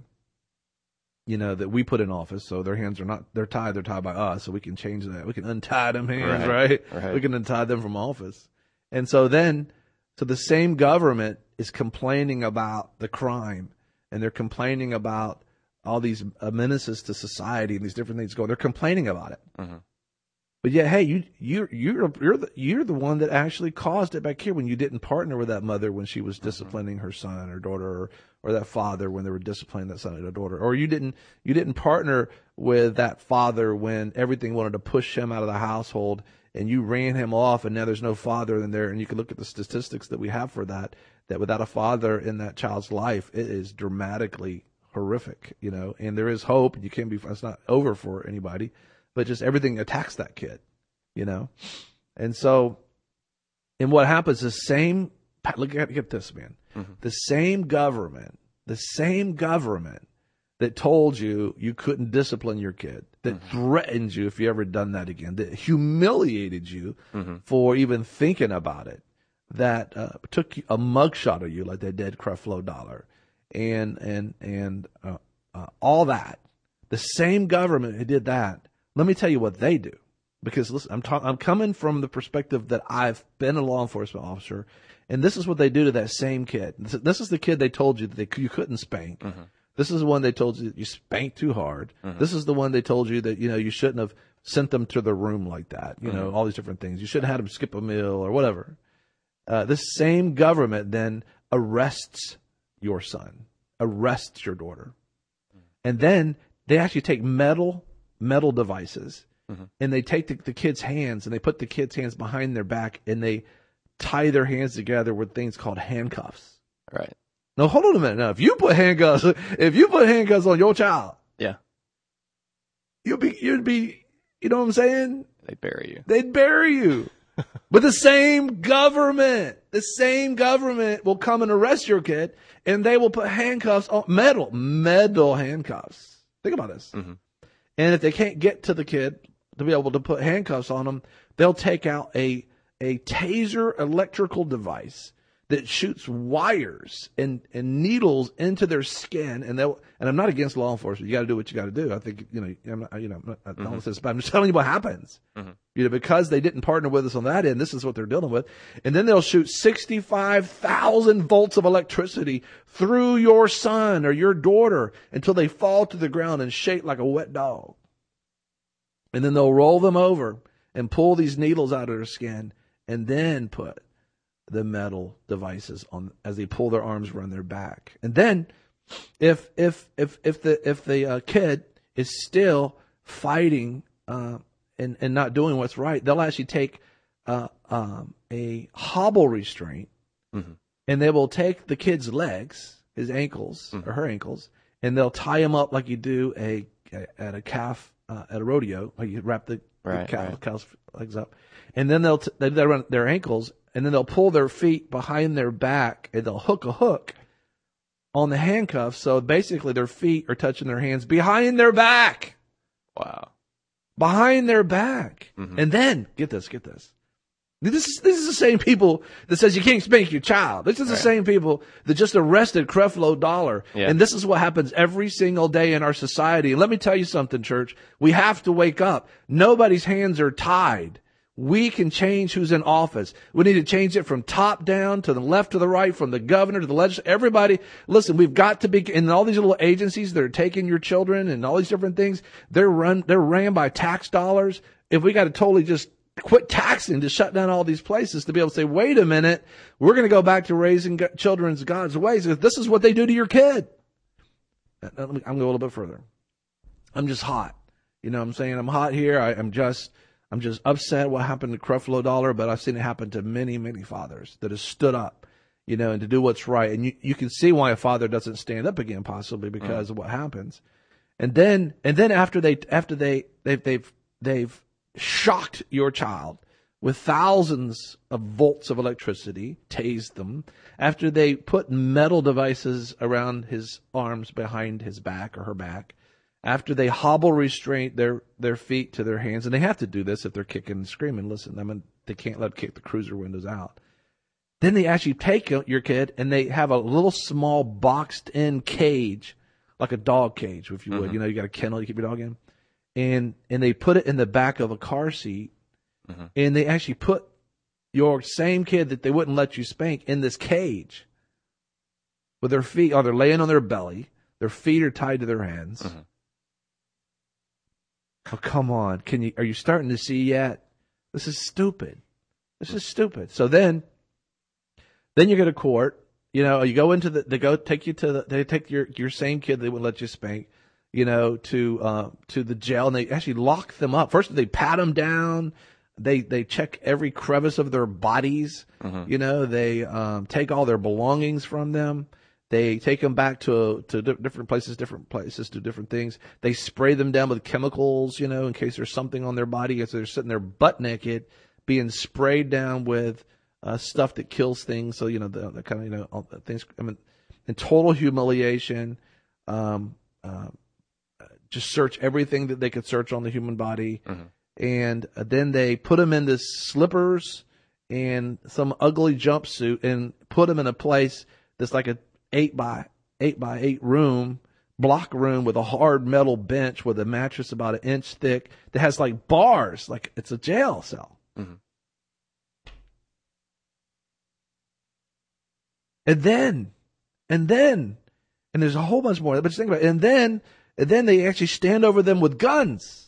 [SPEAKER 1] that we put in office, so their hands are not, they're tied by us, so we can change that. We can untie them hands, right? We can untie them from office. And so the same government is complaining about the crime, and they're complaining about all these menaces to society and these different things going. They're complaining about it. Mm-hmm. But yeah, hey, you're the one that actually caused it back here when you didn't partner with that mother when she was disciplining her son or daughter, or that father when they were disciplining that son or daughter, or you didn't partner with that father when everything wanted to push him out of the household and you ran him off, and now there's no father in there. And you can look at the statistics that we have for that without a father in that child's life, it is dramatically horrific, and there is hope. You can't it's not over for anybody. But just everything attacks that kid, And so, and what happens, get this, man.
[SPEAKER 2] Mm-hmm.
[SPEAKER 1] The same government that told you couldn't discipline your kid, that threatened you if you ever done that again, that humiliated you for even thinking about it, that took a mugshot of you like they did Creflo Dollar, and all that. The same government who did that. Let me tell you what they do, because listen, I'm coming from the perspective that I've been a law enforcement officer, and this is what they do to that same kid. This is the kid they told you that you couldn't spank.
[SPEAKER 2] Mm-hmm.
[SPEAKER 1] This is the one they told you that you spanked too hard. Mm-hmm. This is the one they told you that you shouldn't have sent them to the room like that. All these different things. You shouldn't have had them skip a meal or whatever. This same government then arrests your son, arrests your daughter, and then they actually take metal devices, and they take the kid's hands and they put the kid's hands behind their back and they tie their hands together with things called handcuffs.
[SPEAKER 2] Right.
[SPEAKER 1] Now hold on a minute. Now, if you put handcuffs on your child,
[SPEAKER 2] yeah,
[SPEAKER 1] you'd be, you know what I'm saying?
[SPEAKER 2] They'd
[SPEAKER 1] bury you. But the same government will come and arrest your kid, and they will put handcuffs on metal handcuffs. Think about this.
[SPEAKER 2] Mm-hmm.
[SPEAKER 1] And if they can't get to the kid to be able to put handcuffs on them, they'll take out a taser electrical device that shoots wires and needles into their skin. And I'm not against law enforcement. You got to do what you got to do. I think, I'm not but I'm just telling you what happens.
[SPEAKER 2] Mm-hmm.
[SPEAKER 1] Because they didn't partner with us on that end, this is what they're dealing with. And then they'll shoot 65,000 volts of electricity through your son or your daughter until they fall to the ground and shake like a wet dog. And then they'll roll them over and pull these needles out of their skin and then put the metal devices on as they pull their arms around their back. And then if the kid is still fighting and not doing what's right, they'll actually take a hobble restraint, and they will take the kid's legs, his ankles or her ankles, and they'll tie him up like you do at a calf at a rodeo, like you wrap the cow's legs up, and then they'll run their ankles, and then they'll pull their feet behind their back, and they'll hook a hook on the handcuffs, so basically their feet are touching their hands behind their back.
[SPEAKER 2] Wow.
[SPEAKER 1] Behind their back.
[SPEAKER 2] Mm-hmm.
[SPEAKER 1] And then, get this. This is the same people that says you can't spank your child. This is the same people that just arrested Creflo Dollar.
[SPEAKER 2] Yeah.
[SPEAKER 1] And this is what happens every single day in our society. And let me tell you something, church. We have to wake up. Nobody's hands are tied. We can change who's in office. We need to change it from top down to the left to the right, from the governor to the legislature. Everybody, listen, we've got to be, in all these little agencies that are taking your children and all these different things, they're ran by tax dollars. If we got to totally just quit taxing to shut down all these places to be able to say, wait a minute, we're going to go back to raising children God's ways. If this is what they do to your kid. I'm going to go a little bit further. I'm just hot. You know what I'm saying? I'm hot here. I'm just upset what happened to Creflo Dollar, but I've seen it happen to many, many fathers that have stood up, and to do what's right. And you can see why a father doesn't stand up again, possibly because of what happens. And then after they've shocked your child with thousands of volts of electricity, tased them, after they put metal devices around his arms behind his back or her back, after they hobble restraint their feet to their hands, and they have to do this if they're kicking and screaming. Listen, they can't let kick the cruiser windows out. Then they actually take your kid and they have a little small boxed in cage, like a dog cage, if you would. You got a kennel you keep your dog in, and they put it in the back of a car seat, and they actually put your same kid that they wouldn't let you spank in this cage with their feet, they're laying on their belly, their feet are tied to their hands. Oh, come on. Are you starting to see yet? This is stupid. This is stupid. So then you go to court. You go into they take your same kid they would let you spank, to the jail, and they actually lock them up. First, they pat them down. They check every crevice of their bodies. They take all their belongings from them. They take them back to different places do different things. They spray them down with chemicals, in case there's something on their body. As they're sitting there butt naked, being sprayed down with stuff that kills things. So, the kind of, all the things, in total humiliation, just search everything that they could search on the human body. And then they put them into slippers and some ugly jumpsuit and put them in a place that's like a 8x8 block room with a hard metal bench with a mattress about 1 inch thick that has like bars, like it's a jail cell. And there's a whole bunch more. But just think about it. And then they actually stand over them with guns.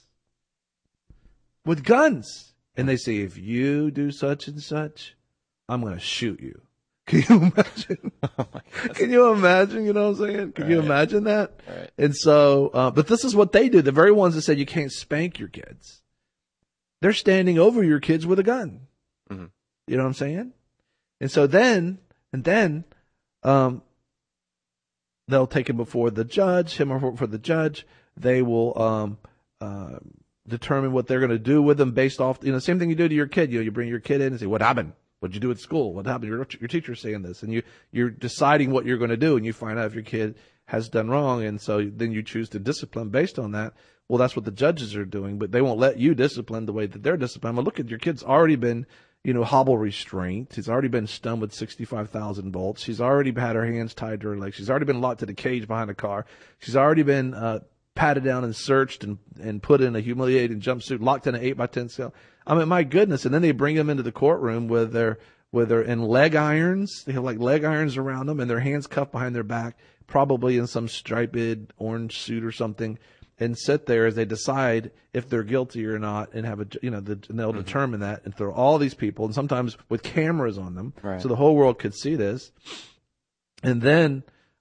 [SPEAKER 1] And they say, if you do such and such, I'm going to shoot you. Can you imagine?
[SPEAKER 2] Oh my God.
[SPEAKER 1] Can you imagine? You know what I'm saying? Can you imagine that?
[SPEAKER 2] Right.
[SPEAKER 1] And so, but this is what they do. The very ones that said you can't spank your kids, they're standing over your kids with a gun. You know what I'm saying? And so then, they'll take him before the judge, They will determine what they're going to do with them based off, same thing you do to your kid. You bring your kid in and say, what happened? What'd you do at school? What happened? Your teacher's saying this. And you're deciding what you're going to do, and you find out if your kid has done wrong. And so then you choose to discipline based on that. Well, that's what the judges are doing, but they won't let you discipline the way that they're disciplined. Well, look at your kid's already been, hobble restraint. He's already been stunned with 65,000 volts. She's already had her hands tied to her legs. She's already been locked to the cage behind a car. She's already been patted down and searched and put in a humiliating jumpsuit, locked in an 8x10 cell. I mean, my goodness. And then they bring them into the courtroom with their in leg irons. They have like leg irons around them and their hands cuffed behind their back, probably in some striped orange suit or something, and sit there as they decide if they're guilty or not, and have and they'll determine that, and throw all these people, and sometimes with cameras on them, so the whole world could see this. And then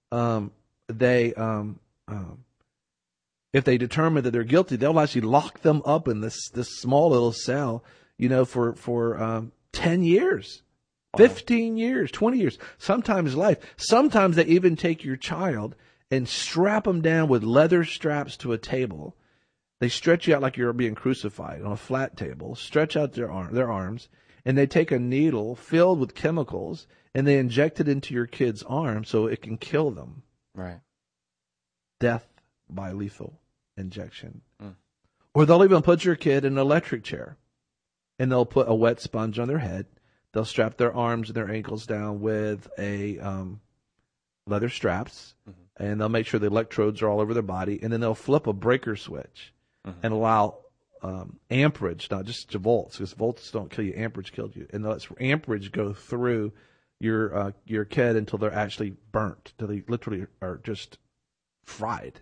[SPEAKER 1] if they determine that they're guilty, they'll actually lock them up in this small little cell, for 10 years, 15 years, 20 years, sometimes life. Sometimes they even take your child and strap them down with leather straps to a table. They stretch you out like you're being crucified on a flat table, stretch out their arms, and they take a needle filled with chemicals and they inject it into your kid's arm so it can kill them.
[SPEAKER 2] Right.
[SPEAKER 1] Death by lethal injection. Or they'll even put your kid in an electric chair and they'll put a wet sponge on their head. They'll strap their arms and their ankles down with a leather straps, and they'll make sure the electrodes are all over their body, and then they'll flip a breaker switch and allow amperage, not just volts, because volts don't kill you, amperage killed you, and let amperage go through your kid until they're actually burnt, till they literally are just fried.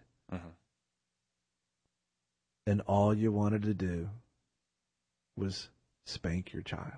[SPEAKER 1] And all you wanted to do was spank your child.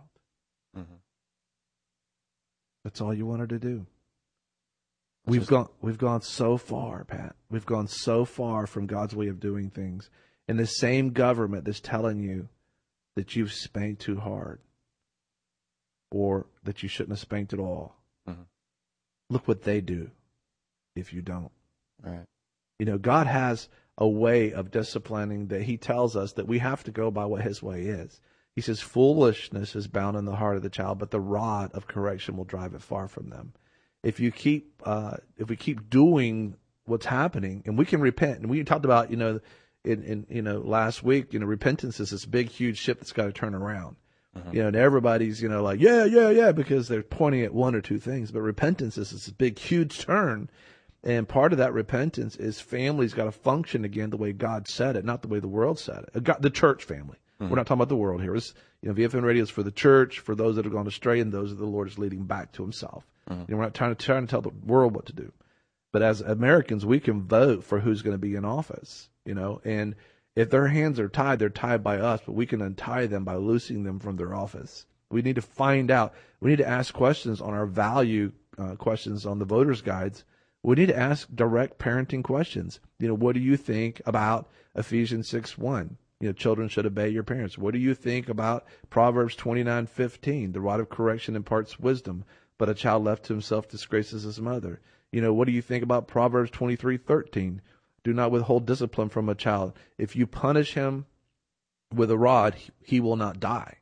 [SPEAKER 1] That's all you wanted to do. We've gone so far, Pat. We've gone so far from God's way of doing things. And the same government that's telling you that you've spanked too hard or that you shouldn't have spanked at all. Look what they do if you don't.
[SPEAKER 2] Right.
[SPEAKER 1] God has a way of disciplining that he tells us that we have to go by what his way is. He says, foolishness is bound in the heart of the child, but the rod of correction will drive it far from them. If we keep doing what's happening, and we can repent, and we talked about, in last week, repentance is this big, huge ship that's got to turn around. And everybody's, like, yeah, because they're pointing at one or two things. But repentance is this big, huge turn. And part of that repentance is families got to function again the way God said it, not the way the world said it. The church family. We're not talking about the world here. It's, VFN Radio is for the church, for those that have gone astray, and those that the Lord is leading back to himself. We're not trying to tell the world what to do. But as Americans, we can vote for who's going to be in office, and If their hands are tied, they're tied by us, but we can untie them by loosing them from their office. We need to find out. We need to ask questions on our value questions on the voters' guides. We need to ask direct parenting questions. What do you think about Ephesians 6:1? Children should obey your parents. What do you think about Proverbs 29:15? The rod of correction imparts wisdom, but a child left to himself disgraces his mother. What do you think about Proverbs 23:13? Do not withhold discipline from a child. If you punish him with a rod, he will not die.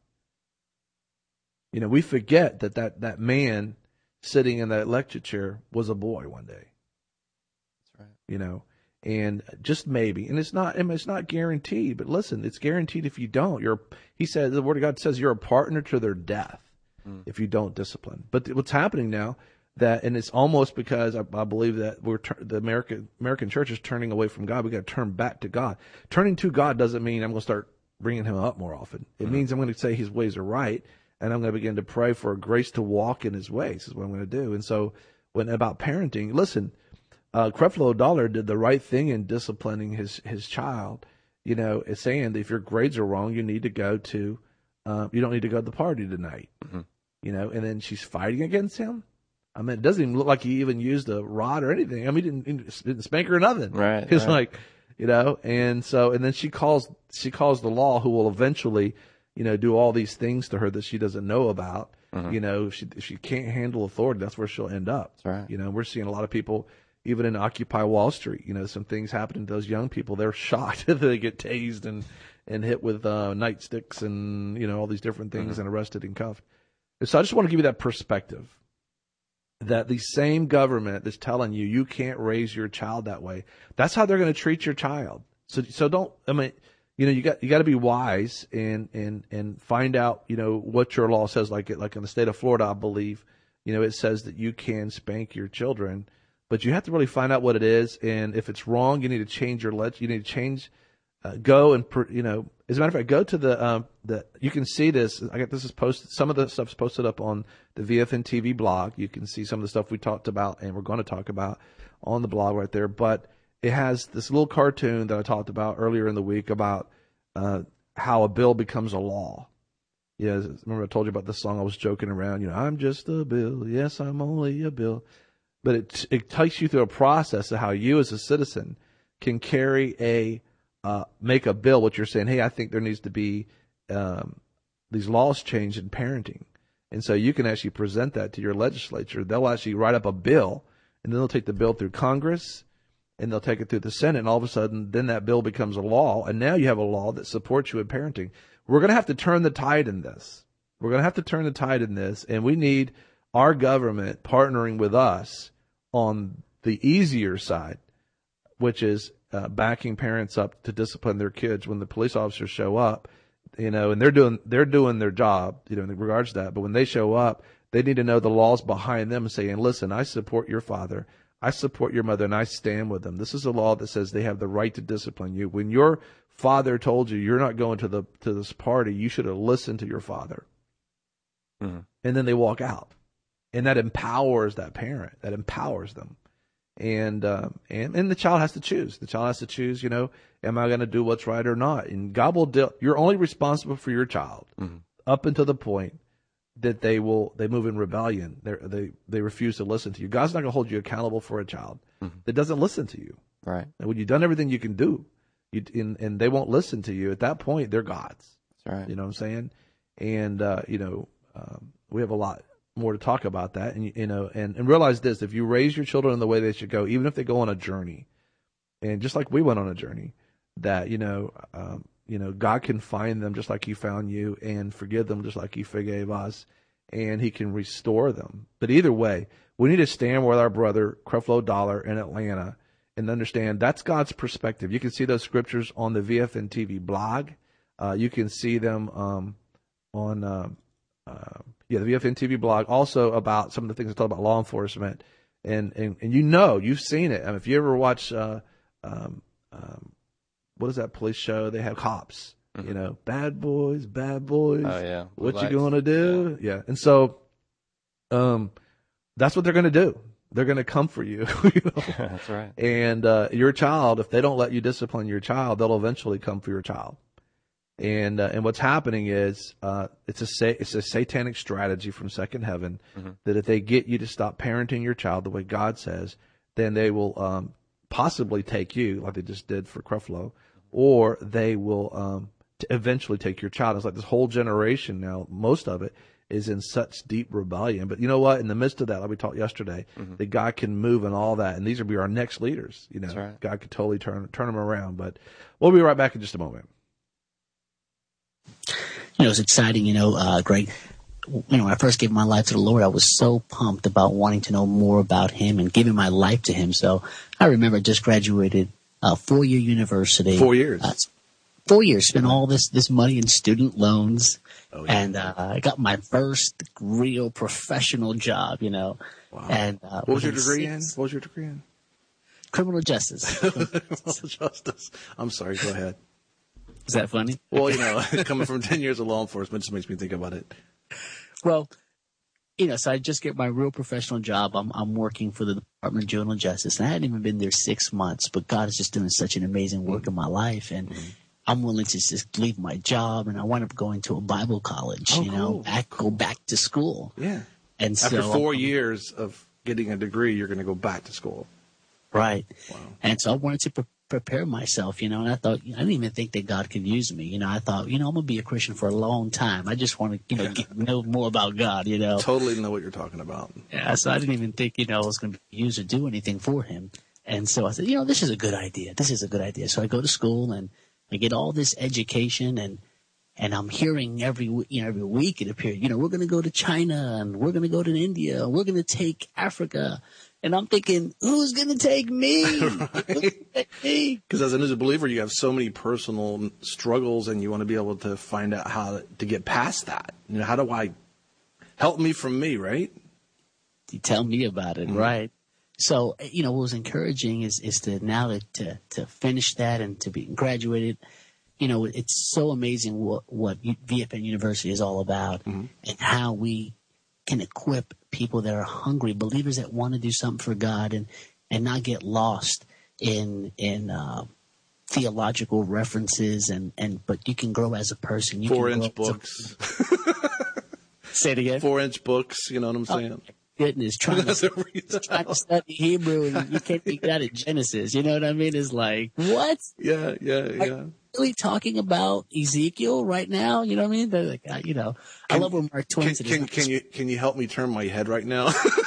[SPEAKER 1] We forget that man sitting in that lecture chair was a boy one day.
[SPEAKER 2] That's right.
[SPEAKER 1] And just maybe, and it's not guaranteed, but listen, it's guaranteed if you don't. He said, the Word of God says you're a partner to their death if you don't discipline. But what's happening now, and it's almost because I believe that the American church is turning away from God. We got to turn back to God. Turning to God doesn't mean I'm going to start bringing him up more often. It means I'm going to say his ways are right, and I'm going to begin to pray for a grace to walk in his ways is what I'm going to do. And so about parenting, listen, Creflo Dollar did the right thing in disciplining his child. It's saying that if your grades are wrong, you need to go to, you don't need to go to the party tonight. And then she's fighting against him. I mean, it doesn't even look like he even used a rod or anything. I mean, he didn't spank her or nothing.
[SPEAKER 2] Right.
[SPEAKER 1] It's like, and then she calls the law, who will eventually, do all these things to her that she doesn't know about. If she can't handle authority, that's where she'll end up.
[SPEAKER 2] That's right.
[SPEAKER 1] We're seeing a lot of people, even in Occupy Wall Street, some things happening to those young people. They're shocked that they get tased and hit with nightsticks and, all these different things and arrested and cuffed. And so I just want to give you that perspective that the same government that's telling you can't raise your child that way, that's how they're going to treat your child. So don't, you got to be wise and find out, what your law says. Like in the state of Florida, I believe, it says that you can spank your children. But you have to really find out what it is, and if it's wrong, you need to change your you need to change. Go and as a matter of fact, go to the you can see this. I got this is posted. Some of the stuff's posted up on the VFN TV blog. You can see some of the stuff we talked about and we're going to talk about on the blog right there. But it has this little cartoon that I talked about earlier in the week about how a bill becomes a law. Remember I told you about the song? I was joking around. I'm just a bill. Yes, I'm only a bill. But it takes you through a process of how you as a citizen can make a bill, what you're saying, hey, I think there needs to be these laws changed in parenting. And so you can actually present that to your legislature. They'll actually write up a bill, and then they'll take the bill through Congress, and they'll take it through the Senate, and all of a sudden, then that bill becomes a law, and now you have a law that supports you in parenting. We're going to have to turn the tide in this. And we need our government partnering with us on the easier side, which is backing parents up to discipline their kids when the police officers show up, and they're doing their job, in regards to that. But when they show up, they need to know the laws behind them, saying, listen, I support your father, I support your mother, and I stand with them. This is a law that says they have the right to discipline you. When your father told you you're not going to this party, you should have listened to your father. And then they walk out. And that empowers that parent. That empowers them. And the child has to choose. The child has to choose, am I going to do what's right or not? And God will you're only responsible for your child up until the point that they move in rebellion. They refuse to listen to you. God's not going to hold you accountable for a child that doesn't listen to you.
[SPEAKER 2] Right.
[SPEAKER 1] And when you've done everything you can do, and they won't listen to you, at that point, they're God's.
[SPEAKER 2] That's right.
[SPEAKER 1] You know what I'm saying? And, we have a lot more to talk about that, and realize this: if you raise your children in the way they should go, even if they go on a journey, and just like we went on a journey, that God can find them just like He found you, and forgive them just like He forgave us, and He can restore them. But either way, we need to stand with our brother Creflo Dollar in Atlanta and understand that's God's perspective. You can see those scriptures on the VFN TV blog. You can see them on the VFN TV blog, also about some of the things I talk about law enforcement, and you've seen it. I mean, if you ever watch, what is that police show? They have cops, bad boys. Oh
[SPEAKER 2] yeah.
[SPEAKER 1] What you going to do? Yeah. And so, that's what they're going to do. they're going to come for you. You know?
[SPEAKER 2] That's right.
[SPEAKER 1] And your child, if they don't let you discipline your child, they'll eventually come for your child. And what's happening is it's a satanic strategy from second heaven that if they get you to stop parenting your child the way God says, then they will possibly take you, like they just did for Creflo, or they will eventually take your child. It's like this whole generation now, most of it is in such deep rebellion. But you know what? In the midst of that, like we talked yesterday, that God can move in all that, and these will be our next leaders. You know,
[SPEAKER 2] That's right.
[SPEAKER 1] God could totally turn them around. But we'll be right back in just a moment.
[SPEAKER 3] You know, it's exciting, Greg. When I first gave my life to the Lord, I was so pumped about wanting to know more about Him and giving my life to Him. So I remember I just graduated 4-year university.
[SPEAKER 1] 4 years.
[SPEAKER 3] 4 years. Spent all this money in student loans.
[SPEAKER 1] Oh, yeah.
[SPEAKER 3] And I got my first real professional job,
[SPEAKER 1] Wow.
[SPEAKER 3] And
[SPEAKER 1] what was your degree in? What was your degree in?
[SPEAKER 3] Criminal justice.
[SPEAKER 1] Criminal justice. I'm sorry. Go ahead.
[SPEAKER 3] Is that funny?
[SPEAKER 1] Well, coming from 10 years of law enforcement just makes me think about it.
[SPEAKER 3] Well, so I just get my real professional job. I'm working for the Department of Juvenile Justice, and I hadn't even been there 6 months, but God is just doing such an amazing work in my life, and I'm willing to just leave my job, and I wound up going to a Bible college,
[SPEAKER 1] cool.
[SPEAKER 3] Go back to school.
[SPEAKER 1] Yeah.
[SPEAKER 3] And
[SPEAKER 1] after
[SPEAKER 3] so
[SPEAKER 1] 4 years of getting a degree, you're going to go back to school.
[SPEAKER 3] Right.
[SPEAKER 1] Wow.
[SPEAKER 3] And so I wanted to prepare myself, and I thought, I didn't even think that God could use me. I thought, I'm going to be a Christian for a long time. I just want to, know more about God,
[SPEAKER 1] Totally know what you're talking about.
[SPEAKER 3] Yeah, so I didn't even think, I was going to be used or do anything for Him. And so I said, this is a good idea. This is a good idea. So I go to school and I get all this education, and I'm hearing every week it appeared, we're going to go to China, and we're going to go to India, and we're going to take Africa. And I'm thinking, who's going to take me?
[SPEAKER 1] Because as a believer, you have so many personal struggles, and you want to be able to find out how to get past that. How do I help me from me, right?
[SPEAKER 3] You tell me about it, right? So, what was encouraging is to finish that and to be graduated. It's so amazing what VFN University is all about, and how we can equip people that are hungry, believers that want to do something for God, and not get lost in theological references, but you can grow as a person.
[SPEAKER 1] 4-inch books.
[SPEAKER 3] Say it again.
[SPEAKER 1] 4-inch books. You know what I'm saying?
[SPEAKER 3] Goodness, trying to study Hebrew, and you can't think that in Genesis. You know what I mean? It's like, what?
[SPEAKER 1] Yeah.
[SPEAKER 3] Are you really talking about Ezekiel right now? You know what I mean? They're like, I love when Mark Twain said,
[SPEAKER 1] can you help me turn my head right now?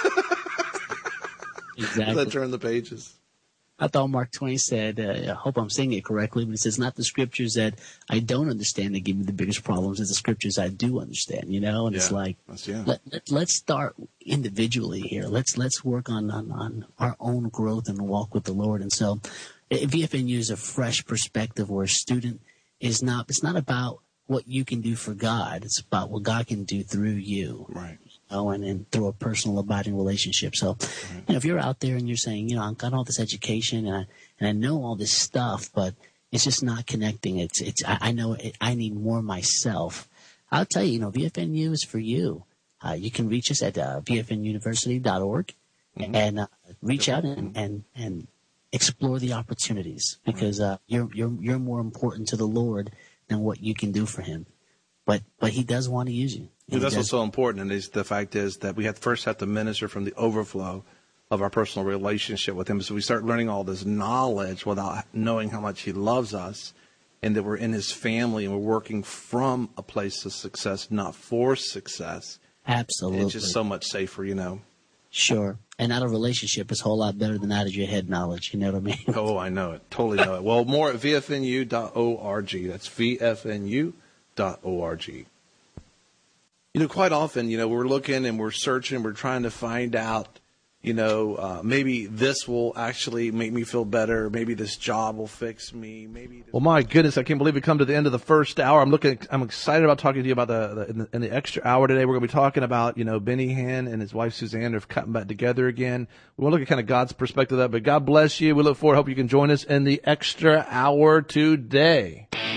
[SPEAKER 3] Exactly.
[SPEAKER 1] Let's turn the pages.
[SPEAKER 3] I thought Mark Twain said, I hope I'm saying it correctly, but he says, not the scriptures that I don't understand that give me the biggest problems, it's the scriptures I do understand, And it's like, let's start individually here. Let's work on our own growth and walk with the Lord. And so VFNU is a fresh perspective where a student it's not about what you can do for God. It's about what God can do through you.
[SPEAKER 1] Right.
[SPEAKER 3] And through a personal abiding relationship. So, if you're out there and you're saying, I've got all this education and I know all this stuff, but it's just not connecting. I know I need more myself. I'll tell you, VFNU is for you. You can reach us at vfnuniversity.org and reach out and explore the opportunities, because you're more important to the Lord than what you can do for Him. But He does want to use you.
[SPEAKER 1] That's what's so important, and the fact is that we first have to minister from the overflow of our personal relationship with Him. So we start learning all this knowledge without knowing how much He loves us, and that we're in His family, and we're working from a place of success, not for success.
[SPEAKER 3] Absolutely.
[SPEAKER 1] It's just so much safer,
[SPEAKER 3] Sure. And out of relationship is a whole lot better than out of your head knowledge. You know what I mean?
[SPEAKER 1] Oh, I know it. Totally know it. Well, more at vfnu.org. That's vfnu.org. Quite often, we're looking and we're searching, we're trying to find out, maybe this will actually make me feel better. Maybe this job will fix me. Well, my goodness, I can't believe we come to the end of the first hour. I'm excited about talking to you about in the extra hour today. We're going to be talking about, Benny Hinn and his wife Suzanne are cutting back together again. We want to look at kind of God's perspective of that, but God bless you. We look forward. Hope you can join us in the extra hour today.